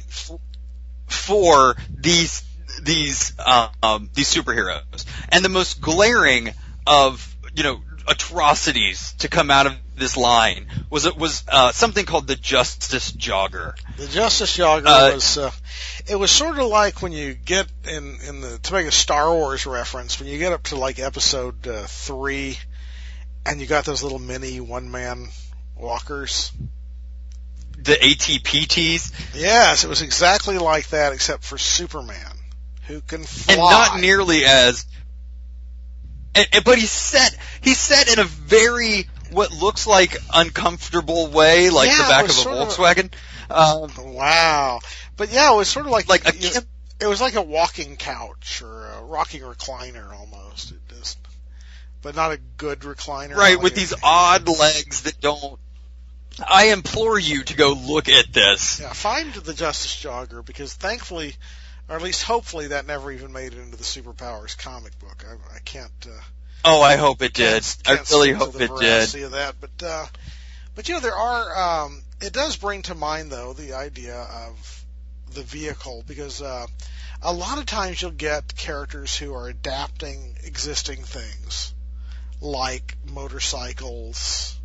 for these these um, these superheroes. And the most glaring of, you know, atrocities to come out of this line was it was uh, something called the Justice Jogger. The Justice Jogger Uh, was, uh, it was sort of like when you get in, in the, to make a Star Wars reference, when you get up to like episode uh, three, and you got those little mini one-man walkers. The A T P Ts. Yes, it was exactly like that, except for Superman, who can fly. And not nearly as, and, and, but he's set, he's set in a very, what looks like uncomfortable way, like Yeah, the it back of was a sort of a- Volkswagen. Um, Wow. But yeah, it was sort of like, like a you- kid, it was like a walking couch or a rocking recliner almost. It just, but not a good recliner. right, like with a- these odd legs that don't, I implore you to go look at this. Yeah, find the Justice Jogger, because thankfully, or at least hopefully, that never even made it into the Superpowers comic book. I, I can't. Uh, Oh, I hope it did. can't- I can't really speak to hope the it did. veracity of that, but uh, but you know, there are. Um, it does bring to mind though the idea of the vehicle, because uh, a lot of times you'll get characters who are adapting existing things, like motorcycles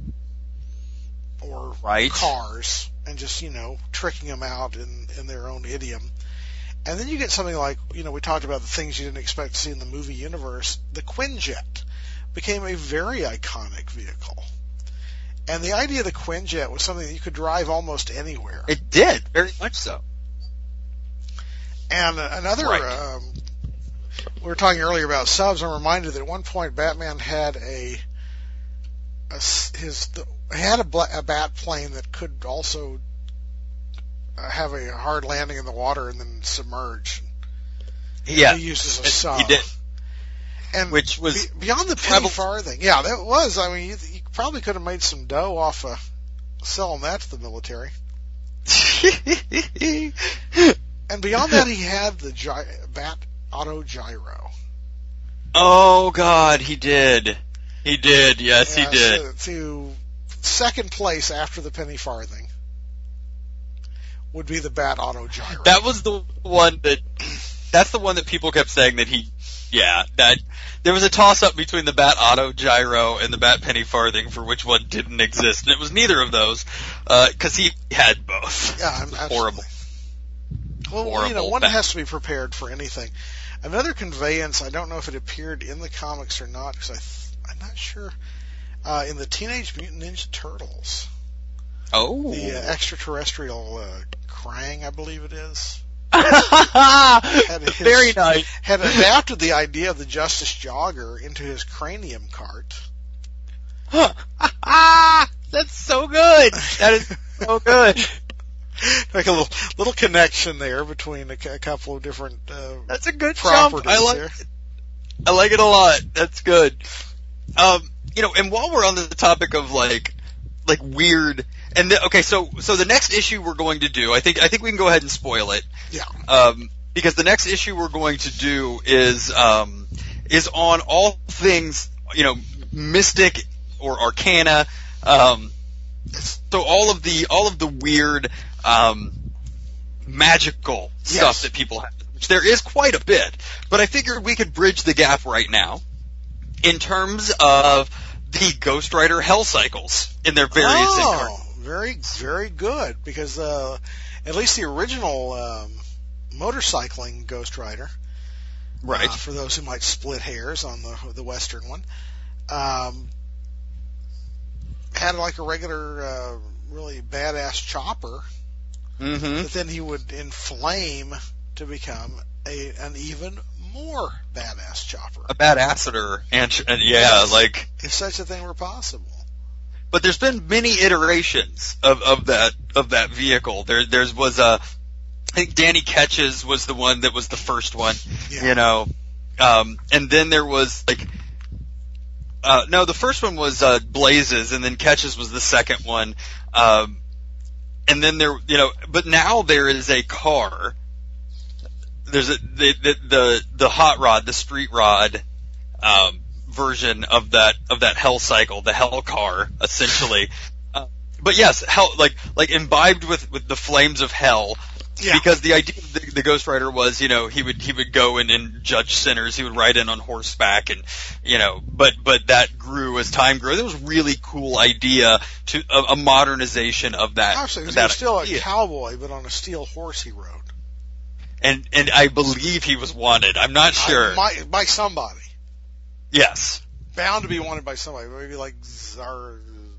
or Right. cars, and just, you know, tricking them out in, in their own idiom. And then you get something like, you know, we talked about the things you didn't expect to see in the movie universe. The Quinjet became a very iconic vehicle. And the idea of the Quinjet was something that you could drive almost anywhere. It did, very much so. And uh, another, Right. um, we were talking earlier about subs. I'm reminded that at one point Batman had a, a s- his the, had a, bla- a bat plane that could also uh, have a hard landing in the water and then submerge. Yeah, He used as a it- sub. he did. And Which was be, beyond the penny prevalent- farthing. Yeah, that was. I mean, you, you probably could have made some dough off uh, selling that to the military. And beyond that, he had the gy- Bat Auto Gyro. Oh God, he did. He did. Yes, Yeah, he did. so to second place after the penny farthing would be the Bat Auto Gyro. That was the one that. That's the one that people kept saying that he. Yeah, that there was a toss up between the Bat Auto Gyro and the Bat Penny Farthing for which one didn't exist, and it was neither of those because he had both. Yeah, I'm Horrible. Well, you know, horrible one Bat- has to be prepared for anything. Another conveyance, I don't know if it appeared in the comics or not, because I th- I'm not sure. Uh, in the Teenage Mutant Ninja Turtles, Oh. the uh, extraterrestrial uh, Krang, I believe it is. Had his- Very nice. Had adapted the idea of the Justice Jogger into his cranium cart. That's so good. That is so good. Like a little little connection there between a, c- a couple of different uh, That's a good jump. properties I like there. it. I like it a lot. That's good. Um, you know, and while we're on the topic of like, like weird, and the, okay, so so the next issue we're going to do, I think I think we can go ahead and spoil it. Yeah. Um, because the next issue we're going to do is um is on all things, you know, mystic or arcana. Um, so all of the all of the weird um magical stuff Yes. that people have, which there is quite a bit. But I figured we could bridge the gap right now in terms of the Ghost Rider Hell cycles in their various oh, incarnations. very, very good. Because uh, at least the original um, motorcycling Ghost Rider, Right. uh, for those who might split hairs on the the Western one, um, had like a regular, uh, really badass chopper Mm-hmm. that then he would inflame to become a an even more badass chopper, A badasseter, and, and yeah, Yes. like. if such a thing were possible. But there's been many iterations of, of that of that vehicle. There there's was a I think Danny Ketches was the one that was the first one, Yeah. you know, um, and then there was like uh, no, the first one was uh, Blazes, and then Ketches was the second one, um, and then there you know, but now there is a car. There's a the the the, the hot rod, the street rod. Um, version of that of that hell cycle, the hell car, essentially. uh, but yes, hell, like like imbibed with, with the flames of hell, Yeah. because the idea of the, the Ghost Rider was, you know, he would he would go in and judge sinners, he would ride in on horseback, and you know, but but that grew as time grew. It was a really cool idea to a, a modernization of that. Actually, he was that still idea. a cowboy, but on a steel horse he rode. and and I believe he was wanted. I'm not sure. I, by, by somebody. yes. Bound to be wanted by somebody. Maybe like Zar...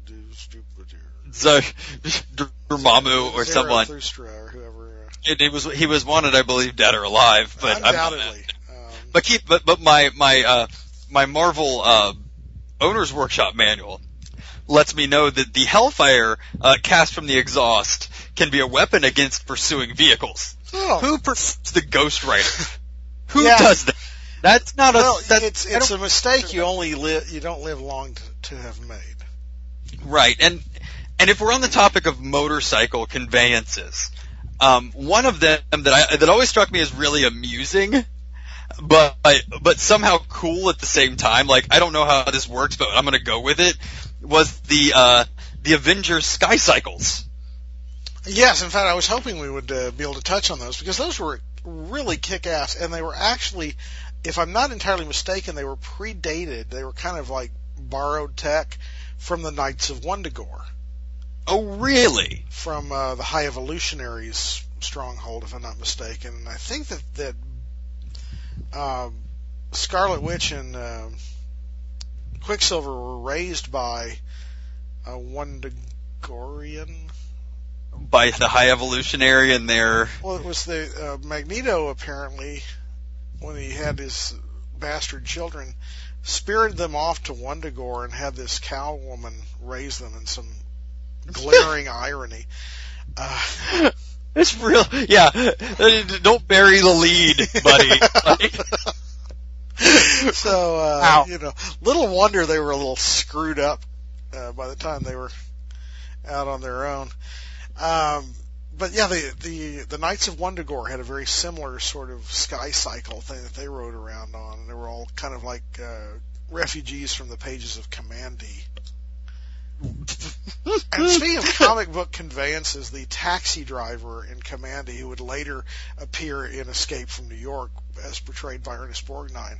So, Dormammu or someone. Zarathustra or whoever. Uh, It, it was he was wanted, I believe, dead or alive. But I'm- undoubtedly. Um, but keep but but my my uh my Marvel uh, owner's workshop manual lets me know that the Hellfire uh, cast from the exhaust can be a weapon against pursuing vehicles. oh. Who pursues the Ghost Rider? Who Yeah. does that? That's not a. Well, that's, it's I it's don't- a mistake you only live you don't live long to, to have made. Right, and and if we're on the topic of motorcycle conveyances, um, one of them that I that always struck me as really amusing, but but somehow cool at the same time. Like, I don't know how this works, but I'm going to go with it. Was the uh, the Avengers Sky Cycles? Yes, in fact, I was hoping we would uh, be able to touch on those because those were really kick-ass, and they were actually, if I'm not entirely mistaken, they were predated. They were kind of like borrowed tech from the Knights of Wundagore, Oh, really? from uh, the High Evolutionaries stronghold, if I'm not mistaken. And I think that that um, Scarlet Witch and uh, Quicksilver were raised by a Wundagorian. By the High Evolutionary and their Well, it was the uh, Magneto, apparently, when he had his bastard children, spirited them off to Wundagore and had this cow woman raise them in some glaring irony. Uh, it's real. Yeah, don't bury the lead, buddy. Like, so, uh, Ow. you know, little wonder they were a little screwed up uh, by the time they were out on their own. Um, but yeah, the, the, the Knights of Wundagore had a very similar sort of sky cycle thing that they rode around on, and they were all kind of like uh, refugees from the pages of Commandy. And speaking of comic book conveyances, the taxi driver in Commandy, who would later appear in Escape from New York, as portrayed by Ernest Borgnine.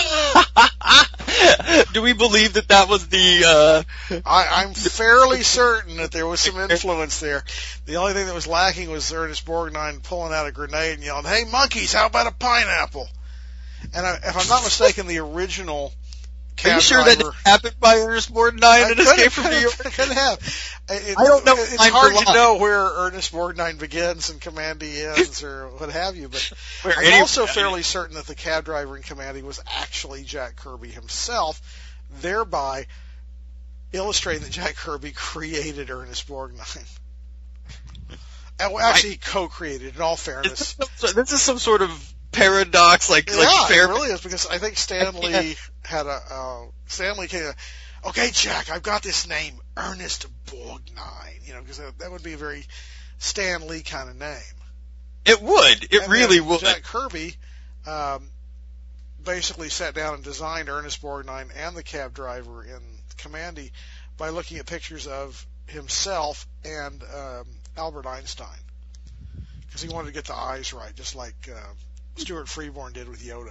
do we believe that that was the? Uh, I, I'm fairly certain that there was some influence there. The only thing that was lacking was Ernest Borgnine pulling out a grenade and yelling, "Hey monkeys, how about a pineapple?" And I, if I'm not mistaken, the original cab Are you sure driver. that didn't happen by Ernest Borgnine in Escape from New York? It could have. It, I don't know It's line hard for to line. know where Ernest Borgnine begins and Commandy ends, or what have you. But Where I'm any- also fairly certain that the cab driver in Commandy was actually Jack Kirby himself, thereby illustrating that Jack Kirby created Ernest Borgnine. And well, actually, he co-created. In all Is fairness. this, some, this is some sort of paradox, like Yeah, like fair. it really is, because I think Stanley I can't- had a uh, Stanley came. Okay, Jack, I've got this name, Ernest Borgnine. You know, because that, that would be a very Stan Lee kind of name. It would. It And really then would. Jack Kirby um, basically sat down and designed Ernest Borgnine and the cab driver in Commandy by looking at pictures of himself and um, Albert Einstein, because he wanted to get the eyes right, just like uh, Stuart Freeborn did with Yoda.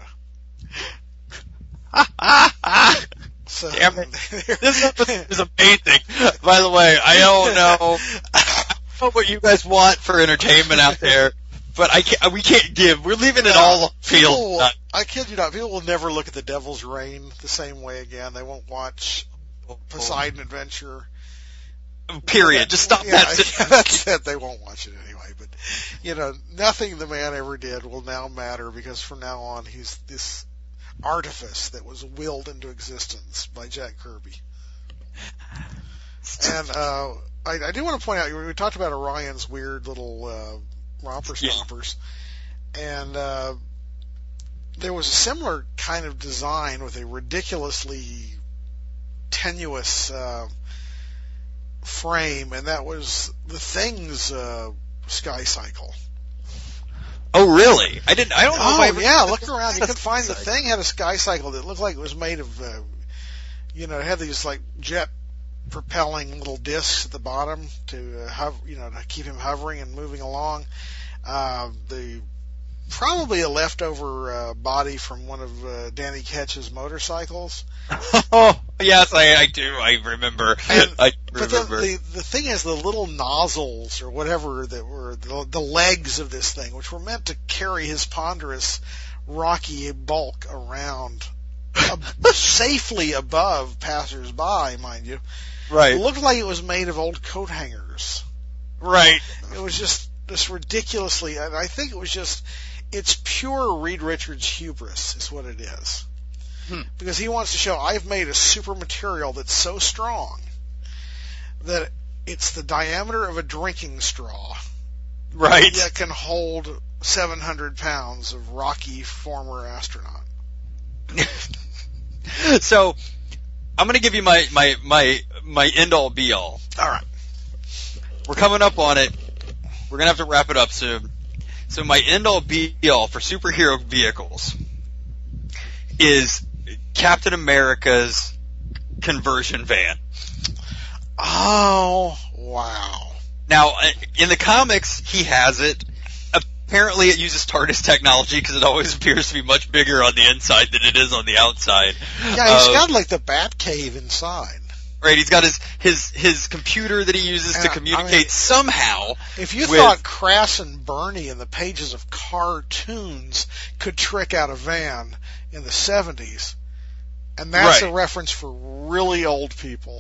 So, Damn it. This episode is amazing. By the way, I don't know, I don't know what you guys want for entertainment out there, but I can't, we can't give. We're leaving it all on the People field. will- I kid you not, people will never look at The Devil's Reign the same way again. They won't watch Poseidon Adventure. Period. Just stop yeah, that. Yeah, that's it. They won't watch it anyway. But, you know, nothing the man ever did will now matter, because from now on he's this artifice that was willed into existence by Jack Kirby. And uh, I, I do want to point out, we talked about Orion's weird little uh, romper Yeah. stompers, and uh, there was a similar kind of design with a ridiculously tenuous uh, frame, and that was the Thing's uh, Sky Cycle. Oh, really? I didn't. I don't know. if I Oh ever, yeah, look around. You could find the Thing had a Sky Cycle that looked like it was made of, uh, you know, it had these like jet propelling little discs at the bottom to uh, hover, you know, to keep him hovering and moving along. Uh, the probably a leftover uh, body from one of uh, Danny Ketch's motorcycles. Oh, yes, I, I do. I remember. And- I But the, remember. the the thing is, the little nozzles or whatever that were the, the legs of this thing, which were meant to carry his ponderous, rocky bulk around uh, safely above passers-by, mind you, right. it looked like it was made of old coat hangers. Right. It was just this ridiculously, and I think it was just, it's pure Reed Richards hubris is what it is. Hmm. Because he wants to show, I've made a super material that's so strong that it's the diameter of a drinking straw Right. that can hold seven hundred pounds of rocky former astronaut. So, I'm going to give you my, my, my, my end all be all. All right. We're coming up on it. We're going to have to wrap it up soon. So my end all be all for superhero vehicles is Captain America's conversion van. Oh, wow. Now, uh, in the comics, he has it. Apparently, it uses TARDIS technology because it always appears to be much bigger on the inside than it is on the outside. Yeah, he's Uh, got like the Bat Cave inside. Right, he's got his his his computer that he uses And, to I communicate mean, somehow. If you with- thought Crass and Bernie in the pages of cartoons could trick out a van in the seventies, and that's Right. a reference for really old people.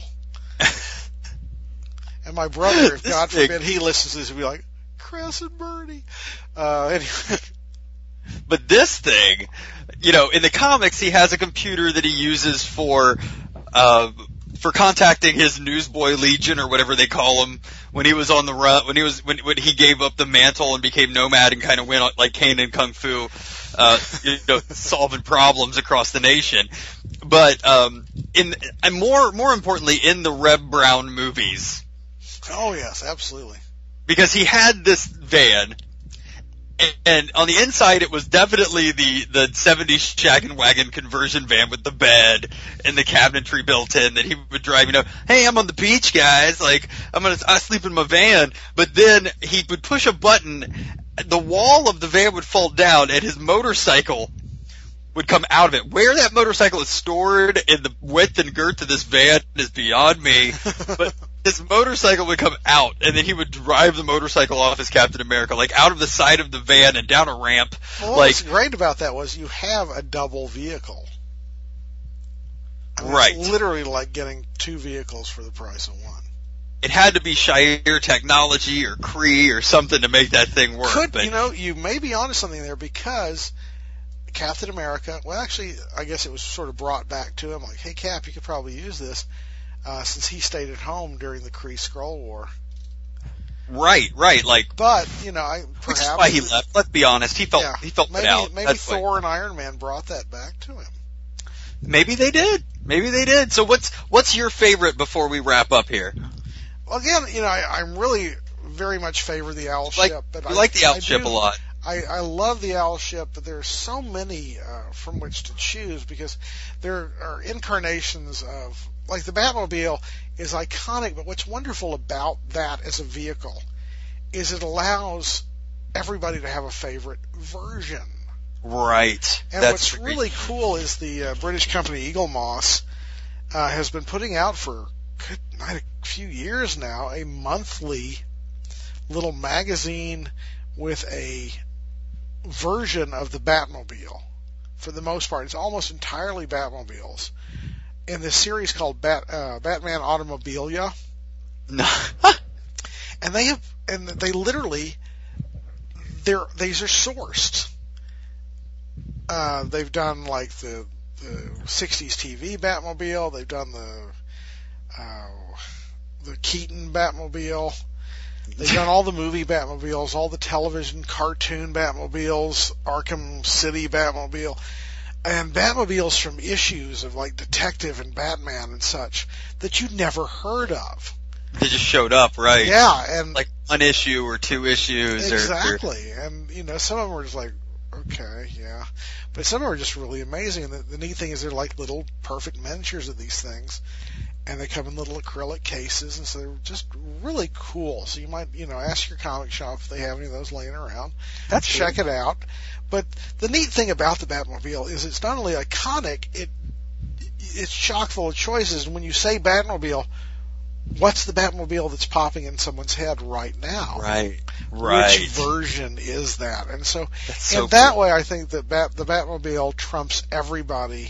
And my brother, if This God thing- forbid he listens to this, will be like, Crass and Bernie. Uh, anyway. But this thing, you know, in the comics, he has a computer that he uses for, uh, for contacting his Newsboy Legion or whatever they call him when he was on the run, when he was, when, when he gave up the mantle and became nomad and kind of went on, like Kane and Kung Fu, uh, you know, solving problems across the nation. But, um, in, and more, more importantly, in the Reb Brown movies, Oh, yes, absolutely. because he had this van, and, and on the inside it was definitely the, the seventies shaggin' wagon conversion van with the bed and the cabinetry built in that he would drive, you know, hey, I'm on the beach, guys, like, I'm gonna, I sleep in my van, but then he would push a button, the wall of the van would fall down, and his motorcycle would come out of it. Where that motorcycle is stored in the width and girth of this van is beyond me, but his motorcycle would come out, and then he would drive the motorcycle off as Captain America, like out of the side of the van and down a ramp. Well, what like, was great about that was you have a double vehicle. I Right. literally like getting two vehicles for the price of one. It had to be Shire Technology or Kree or something to make that thing work. Could, but you know, you may be onto something there because Captain America, well, actually, I guess it was sort of brought back to him, like, hey, Cap, you could probably use this, uh, since he stayed at home during the Kree-Skrull War. Right, right, like, But, you know, I perhaps... which is why he left. Let's be honest, he felt, yeah, he felt maybe, put out. Maybe That's Thor why. and Iron Man brought that back to him. Maybe they did. Maybe they did. So what's, what's your favorite before we wrap up here? Well, again, you know, I, I'm really very much favor the Owl Like, ship. But you I, like the Owl I ship do, a lot. I, I love the Owl ship, but there's so many uh, from which to choose because there are incarnations of, like the Batmobile is iconic, but what's wonderful about that as a vehicle is it allows everybody to have a favorite version. Right. And That's what's great. really cool is the uh, British company Eagle Moss uh, has been putting out for good night, a few years now a monthly little magazine with a version of the Batmobile. For the most part, it's almost entirely Batmobiles. In this series called Bat, uh, Batman Automobilia, No. and they have, and they literally, they're these are sourced. Uh, they've done like the, the sixties T V Batmobile. They've done the uh, the Keaton Batmobile. They've done all the movie Batmobiles, all the television cartoon Batmobiles, Arkham City Batmobile, and Batmobiles from issues of like Detective and Batman and such that you'd never heard of. They just showed up, right? Yeah, and Like one issue or two issues. exactly. Or, or... And you know, some of them were just like, okay, yeah, but some of them are just really amazing. And the, the neat thing is they're like little perfect miniatures of these things. And they come in little acrylic cases, and so they're just really cool. So you might, you know, ask your comic shop if they have any of those laying around. That's Check cool. it out. But the neat thing about the Batmobile is it's not only iconic, it it's chock full of choices. And when you say Batmobile, what's the Batmobile that's popping in someone's head right now? Right, right. Which version is that? And so, That's so in that cool. way, I think that Bat, the Batmobile trumps everybody,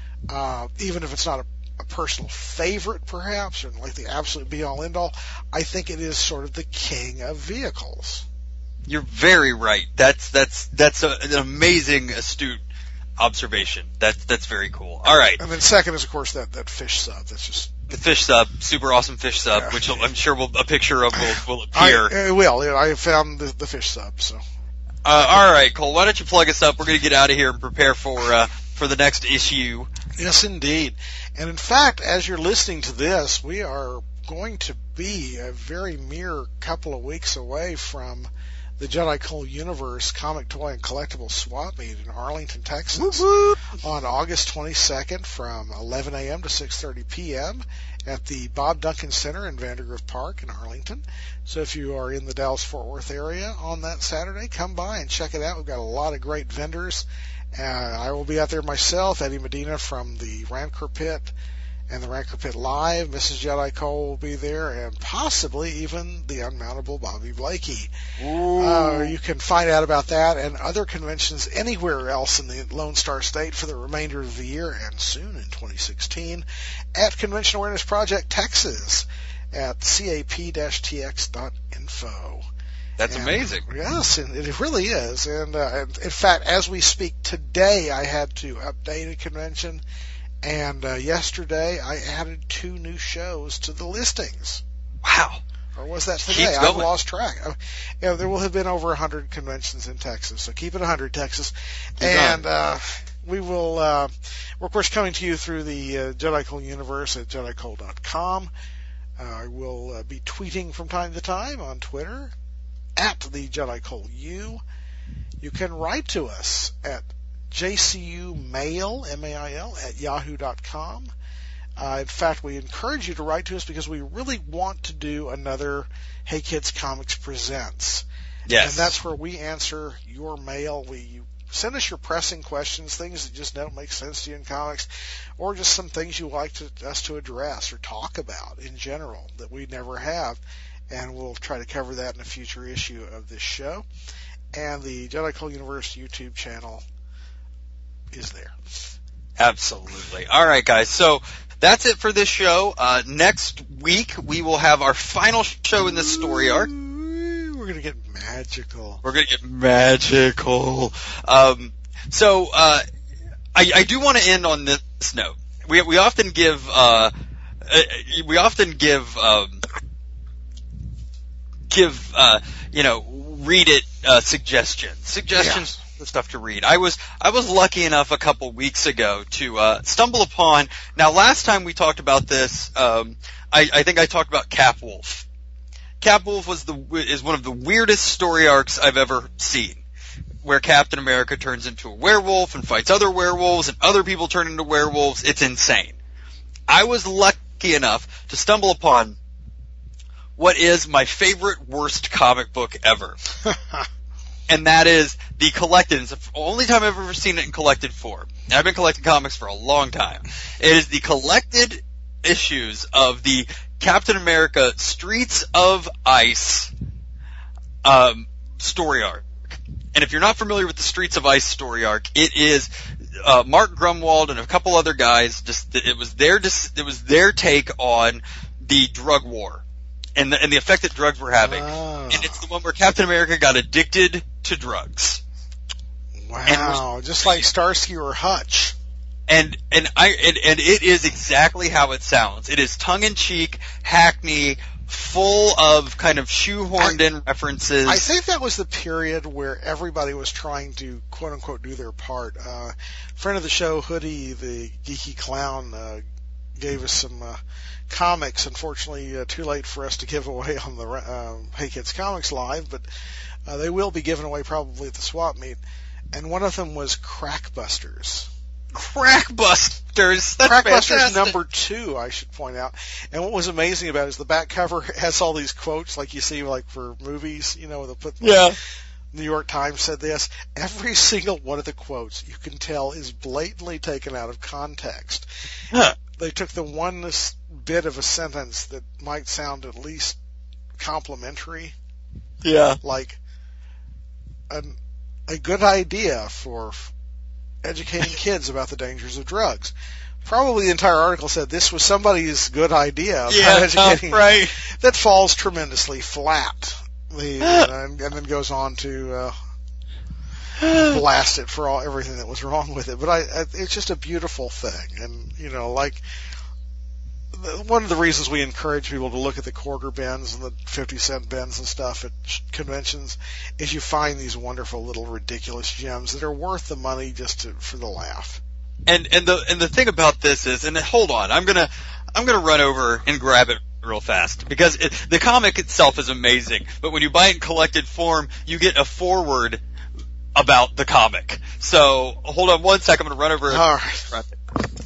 uh, even if it's not a a personal favorite, perhaps, or like the absolute be-all, end-all. I think it is sort of the king of vehicles. You're very right. That's that's that's a, an amazing, astute observation. That's that's very cool. All right, And then second is, of course, that, that fish sub. That's just... the fish sub, super awesome fish sub, Yeah. which I'm sure will, a picture of will, will I, appear. it will. Yeah, I found the, the fish sub, so... Uh, all right, Cole. Why don't you plug us up? We're going to get out of here and prepare for uh, for the next issue. Yes, indeed. And in fact, as you're listening to this, we are going to be a very mere couple of weeks away from the Jedi Cole Universe comic, toy, and collectible swap meet in Arlington, Texas, on August twenty-second from eleven a.m. to six thirty p.m. at the Bob Duncan Center in Vandergrift Park in Arlington. So if you are in the Dallas-Fort Worth area on that Saturday, come by and check it out. We've got a lot of great vendors. Uh, I will be out there myself, Eddie Medina from the Rancor Pit and the Rancor Pit Live. Missus Jedi Cole will be there, and possibly even the unmountable Bobby Blakey. Uh, you can find out about that and other conventions anywhere else in the Lone Star State for the remainder of the year and soon in twenty sixteen at Convention Awareness Project Texas at cap T x dot info. That's And, amazing. Yes, and it really is. And, uh, and in fact, as we speak today, I had to update a convention, and uh, yesterday I added two new shows to the listings. Wow. Or was that Keeps today? I've going. lost track. Uh, yeah, there will have been over one hundred conventions in Texas, so keep it one hundred, Texas. Keep and going. uh, we will, uh, we're of course coming to you through the uh, Jedi Cole Universe at Jedi Cole dot com. Uh, I will uh, be tweeting from time to time on Twitter at the Jedi Cole U. You can write to us at jcumail, M A I L, at yahoo dot com. Uh, in fact, we encourage you to write to us because we really want to do another Hey Kids Comics Presents. Yes. And that's where we answer your mail. We you send us your pressing questions, things that just don't make sense to you in comics, or just some things you like to, us to address or talk about in general that we never have. And we'll try to cover that in a future issue of this show. And the Jedi Cole Universe YouTube channel is there. Absolutely. All right, guys. So that's it for this show. Uh, next week, we will have our final show in this story arc. We're going to get magical. We're going to get magical. Um, so, uh, I, I do want to end on this note. We, we often give, uh, we often give, um, give, uh, you know, read it, uh, suggestions. Suggestions Yeah. for stuff to read. I was, I was lucky enough a couple weeks ago to, uh, stumble upon, now last time we talked about this, um, I, I think I talked about Capwolf. Capwolf was the, is one of the weirdest story arcs I've ever seen, where Captain America turns into a werewolf and fights other werewolves and other people turn into werewolves. It's insane. I was lucky enough to stumble upon what is my favorite worst comic book ever. And that is the collected. It's the only time I've ever seen it in collected form. And I've been collecting comics for a long time. It is the collected issues of the Captain America Streets of Ice um, story arc. And if you're not familiar with the Streets of Ice story arc, it is uh, Mark Grunwald and a couple other guys. Just it was their it was their take on the drug war and the, and the effect that drugs were having. Oh. And it's the one where Captain America got addicted to drugs. Wow, was, just like Starsky or Hutch. And and I and, and it is exactly how it sounds. It is tongue in cheek, hackney, full of kind of shoehorned I, in references. I think that was the period where everybody was trying to quote unquote do their part. Uh, friend of the show, Hoodie, the geeky clown, uh, gave us some uh, comics. Unfortunately, uh, too late for us to give away on the uh, Hey Kids Comics Live, but uh, they will be given away probably at the swap meet. And one of them was Crackbusters. Crackbusters. That's Crackbusters fantastic. number two, I should point out. And what was amazing about it is the back cover has all these quotes like you see like for movies, you know, they'll put like, Yeah. New York Times said this. Every single one of the quotes you can tell is blatantly taken out of context. Huh. They took the one bit of a sentence that might sound at least complimentary, Yeah. like an, a good idea for educating kids about the dangers of drugs. Probably the entire article said this was somebody's good idea about Yeah, educating. uh, right. That falls tremendously flat. The, and, and then goes on to uh, blast it for all everything that was wrong with it. But I, I, it's just a beautiful thing, and you know, like the, one of the reasons we encourage people to look at the quarter bins and the fifty cent bins and stuff at conventions is you find these wonderful little ridiculous gems that are worth the money just to, for the laugh. And and the and the thing about this is, and hold on, I'm gonna I'm gonna run over and grab it real fast because it, the comic itself is amazing, but when you buy it in collected form, you get a foreword about the comic. So hold on one sec, I'm gonna run over. And All right. grab it.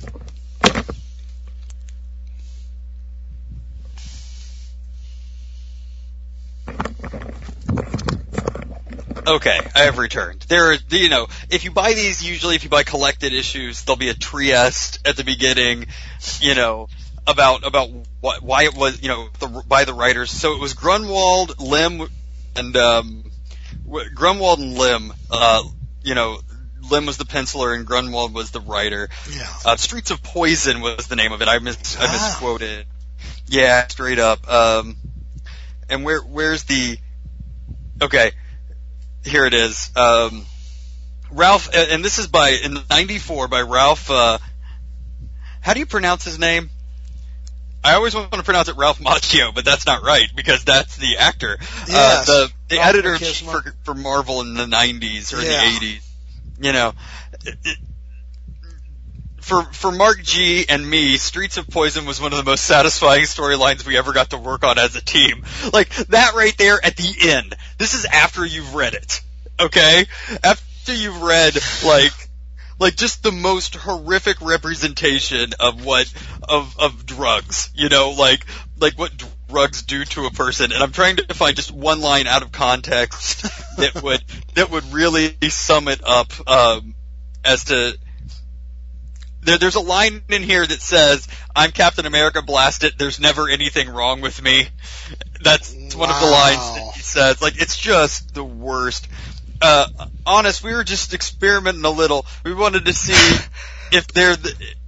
Okay, I have returned. There are, you know, if you buy these, usually if you buy collected issues, there'll be a Trieste at the beginning, you know, about, about what, why it was, you know, the, by the writers. So it was Grunwald, Lim, and, um, Grunwald and Lim, uh, you know, Lim was the penciler and Grunwald was the writer. Yeah. Uh, Streets of Poison was the name of it. I mis, I Ah. misquoted. Yeah, straight up. Um, and where, where's the, okay. Here it is. Um, Ralph, and this is by, in ninety-four, by Ralph, uh, how do you pronounce his name? I always want to pronounce it Ralph Macchio, but that's not right, because that's the actor. Yes. Uh, the, the Ralph editor Macchio. for, for Marvel in the nineties or Yeah. the eighties. You know, it, it, for, for Mark G and me, Streets of Poison was one of the most satisfying storylines we ever got to work on as a team. Like, that right there at the end. This is after you've read it. Okay? After you've read, like, like just the most horrific representation of what, of, of drugs. You know, like, like what drugs do to a person. And I'm trying to find just one line out of context that would, that would really sum it up, um, as to, There, there's a line in here that says, I'm Captain America, blast it, there's never anything wrong with me. That's one of the Wow. lines that he says. Like, it's just the worst. Uh, honest, we were just experimenting a little. We wanted to see if there,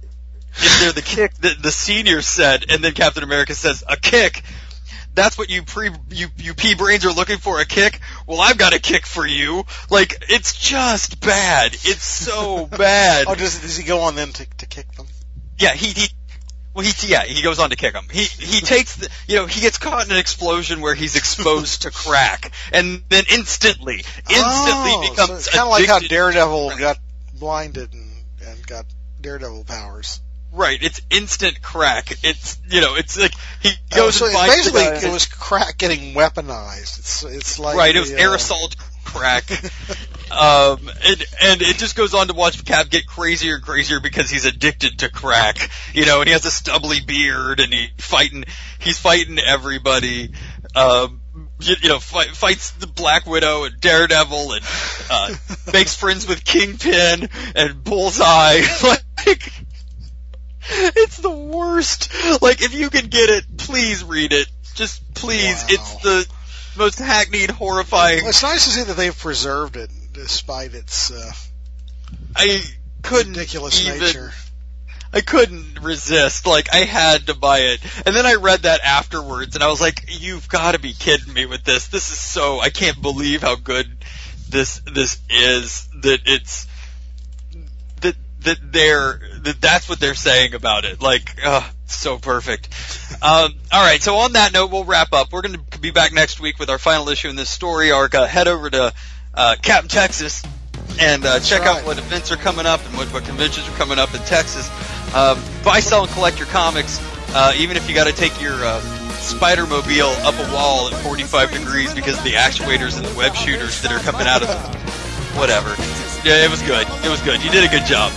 Is there the kick that the senior said, and then Captain America says, a kick? That's what you pre you you pea brains are looking for, a kick? Well, I've got a kick for you. Like, it's just bad. It's so bad. Oh, does does he go on then to to kick them? Yeah, he he. Well, he yeah he goes on to kick him. He he takes the, you know he gets caught in an explosion where he's exposed to crack, and then instantly instantly oh, becomes so kind of like how addicted Daredevil to crack. got blinded and and got Daredevil powers. Right, it's instant crack. It's you know, it's like he Oh, goes so and it finds basically the guy. it was crack getting weaponized. It's it's like Right, it was the, aerosol crack. um, and and it just goes on to watch Cap get crazier and crazier because he's addicted to crack. You know, and he has a stubbly beard, and he fighting, he's fighting everybody. Um, you, you know, fight, fights the Black Widow and Daredevil, and uh, makes friends with Kingpin and Bullseye. Like. It's the worst. Like, if you can get it, please read it. Just please. Wow. It's the most hackneyed, horrifying. Well, it's nice to see that they've preserved it despite its uh, I couldn't ridiculous even, nature. I couldn't resist. Like, I had to buy it. And then I read that afterwards, and I was like, you've got to be kidding me with this. This is so, I can't believe how good this, this is, that it's, that, that they're, that that's what they're saying about it. Like, uh, so perfect. Um, alright, so on that note, we'll wrap up. We're gonna be back next week with our final issue in this story arc. Uh, head over to, uh, Captain Texas, and, uh, check right. out what events are coming up and what, what conventions are coming up in Texas. Um, buy, sell, and collect your comics, uh, even if you gotta take your, uh, Spider-Mobile up a wall at forty-five degrees because of the actuators and the web shooters that are coming out of the, whatever. Yeah, it was good. It was good. You did a good job.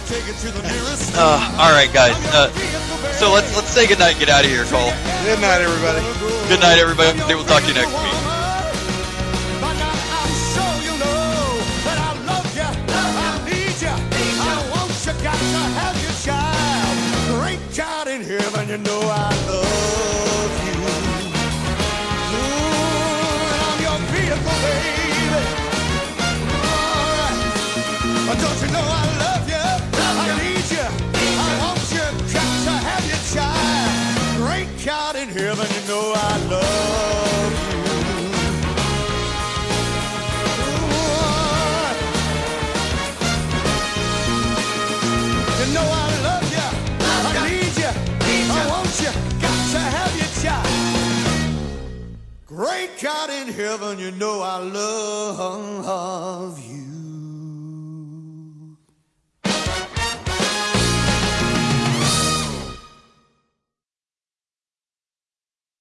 Uh, alright guys, uh, so let's, let's say goodnight and get out of here, Cole. Good night, everybody. Good night, everybody. We'll talk to you next week. By now I'm sure you know that I love you, I need you, I want you, got to have your child. Great God in heaven, you know I love you. Ooh, I'm your vehicle, baby. Alright, don't you know I love you, I need you, I want you, got to have your child. Great God in heaven, you know I love you. You know I love you, I need you, I want you, got to have your child. Great God in heaven, you know I love you.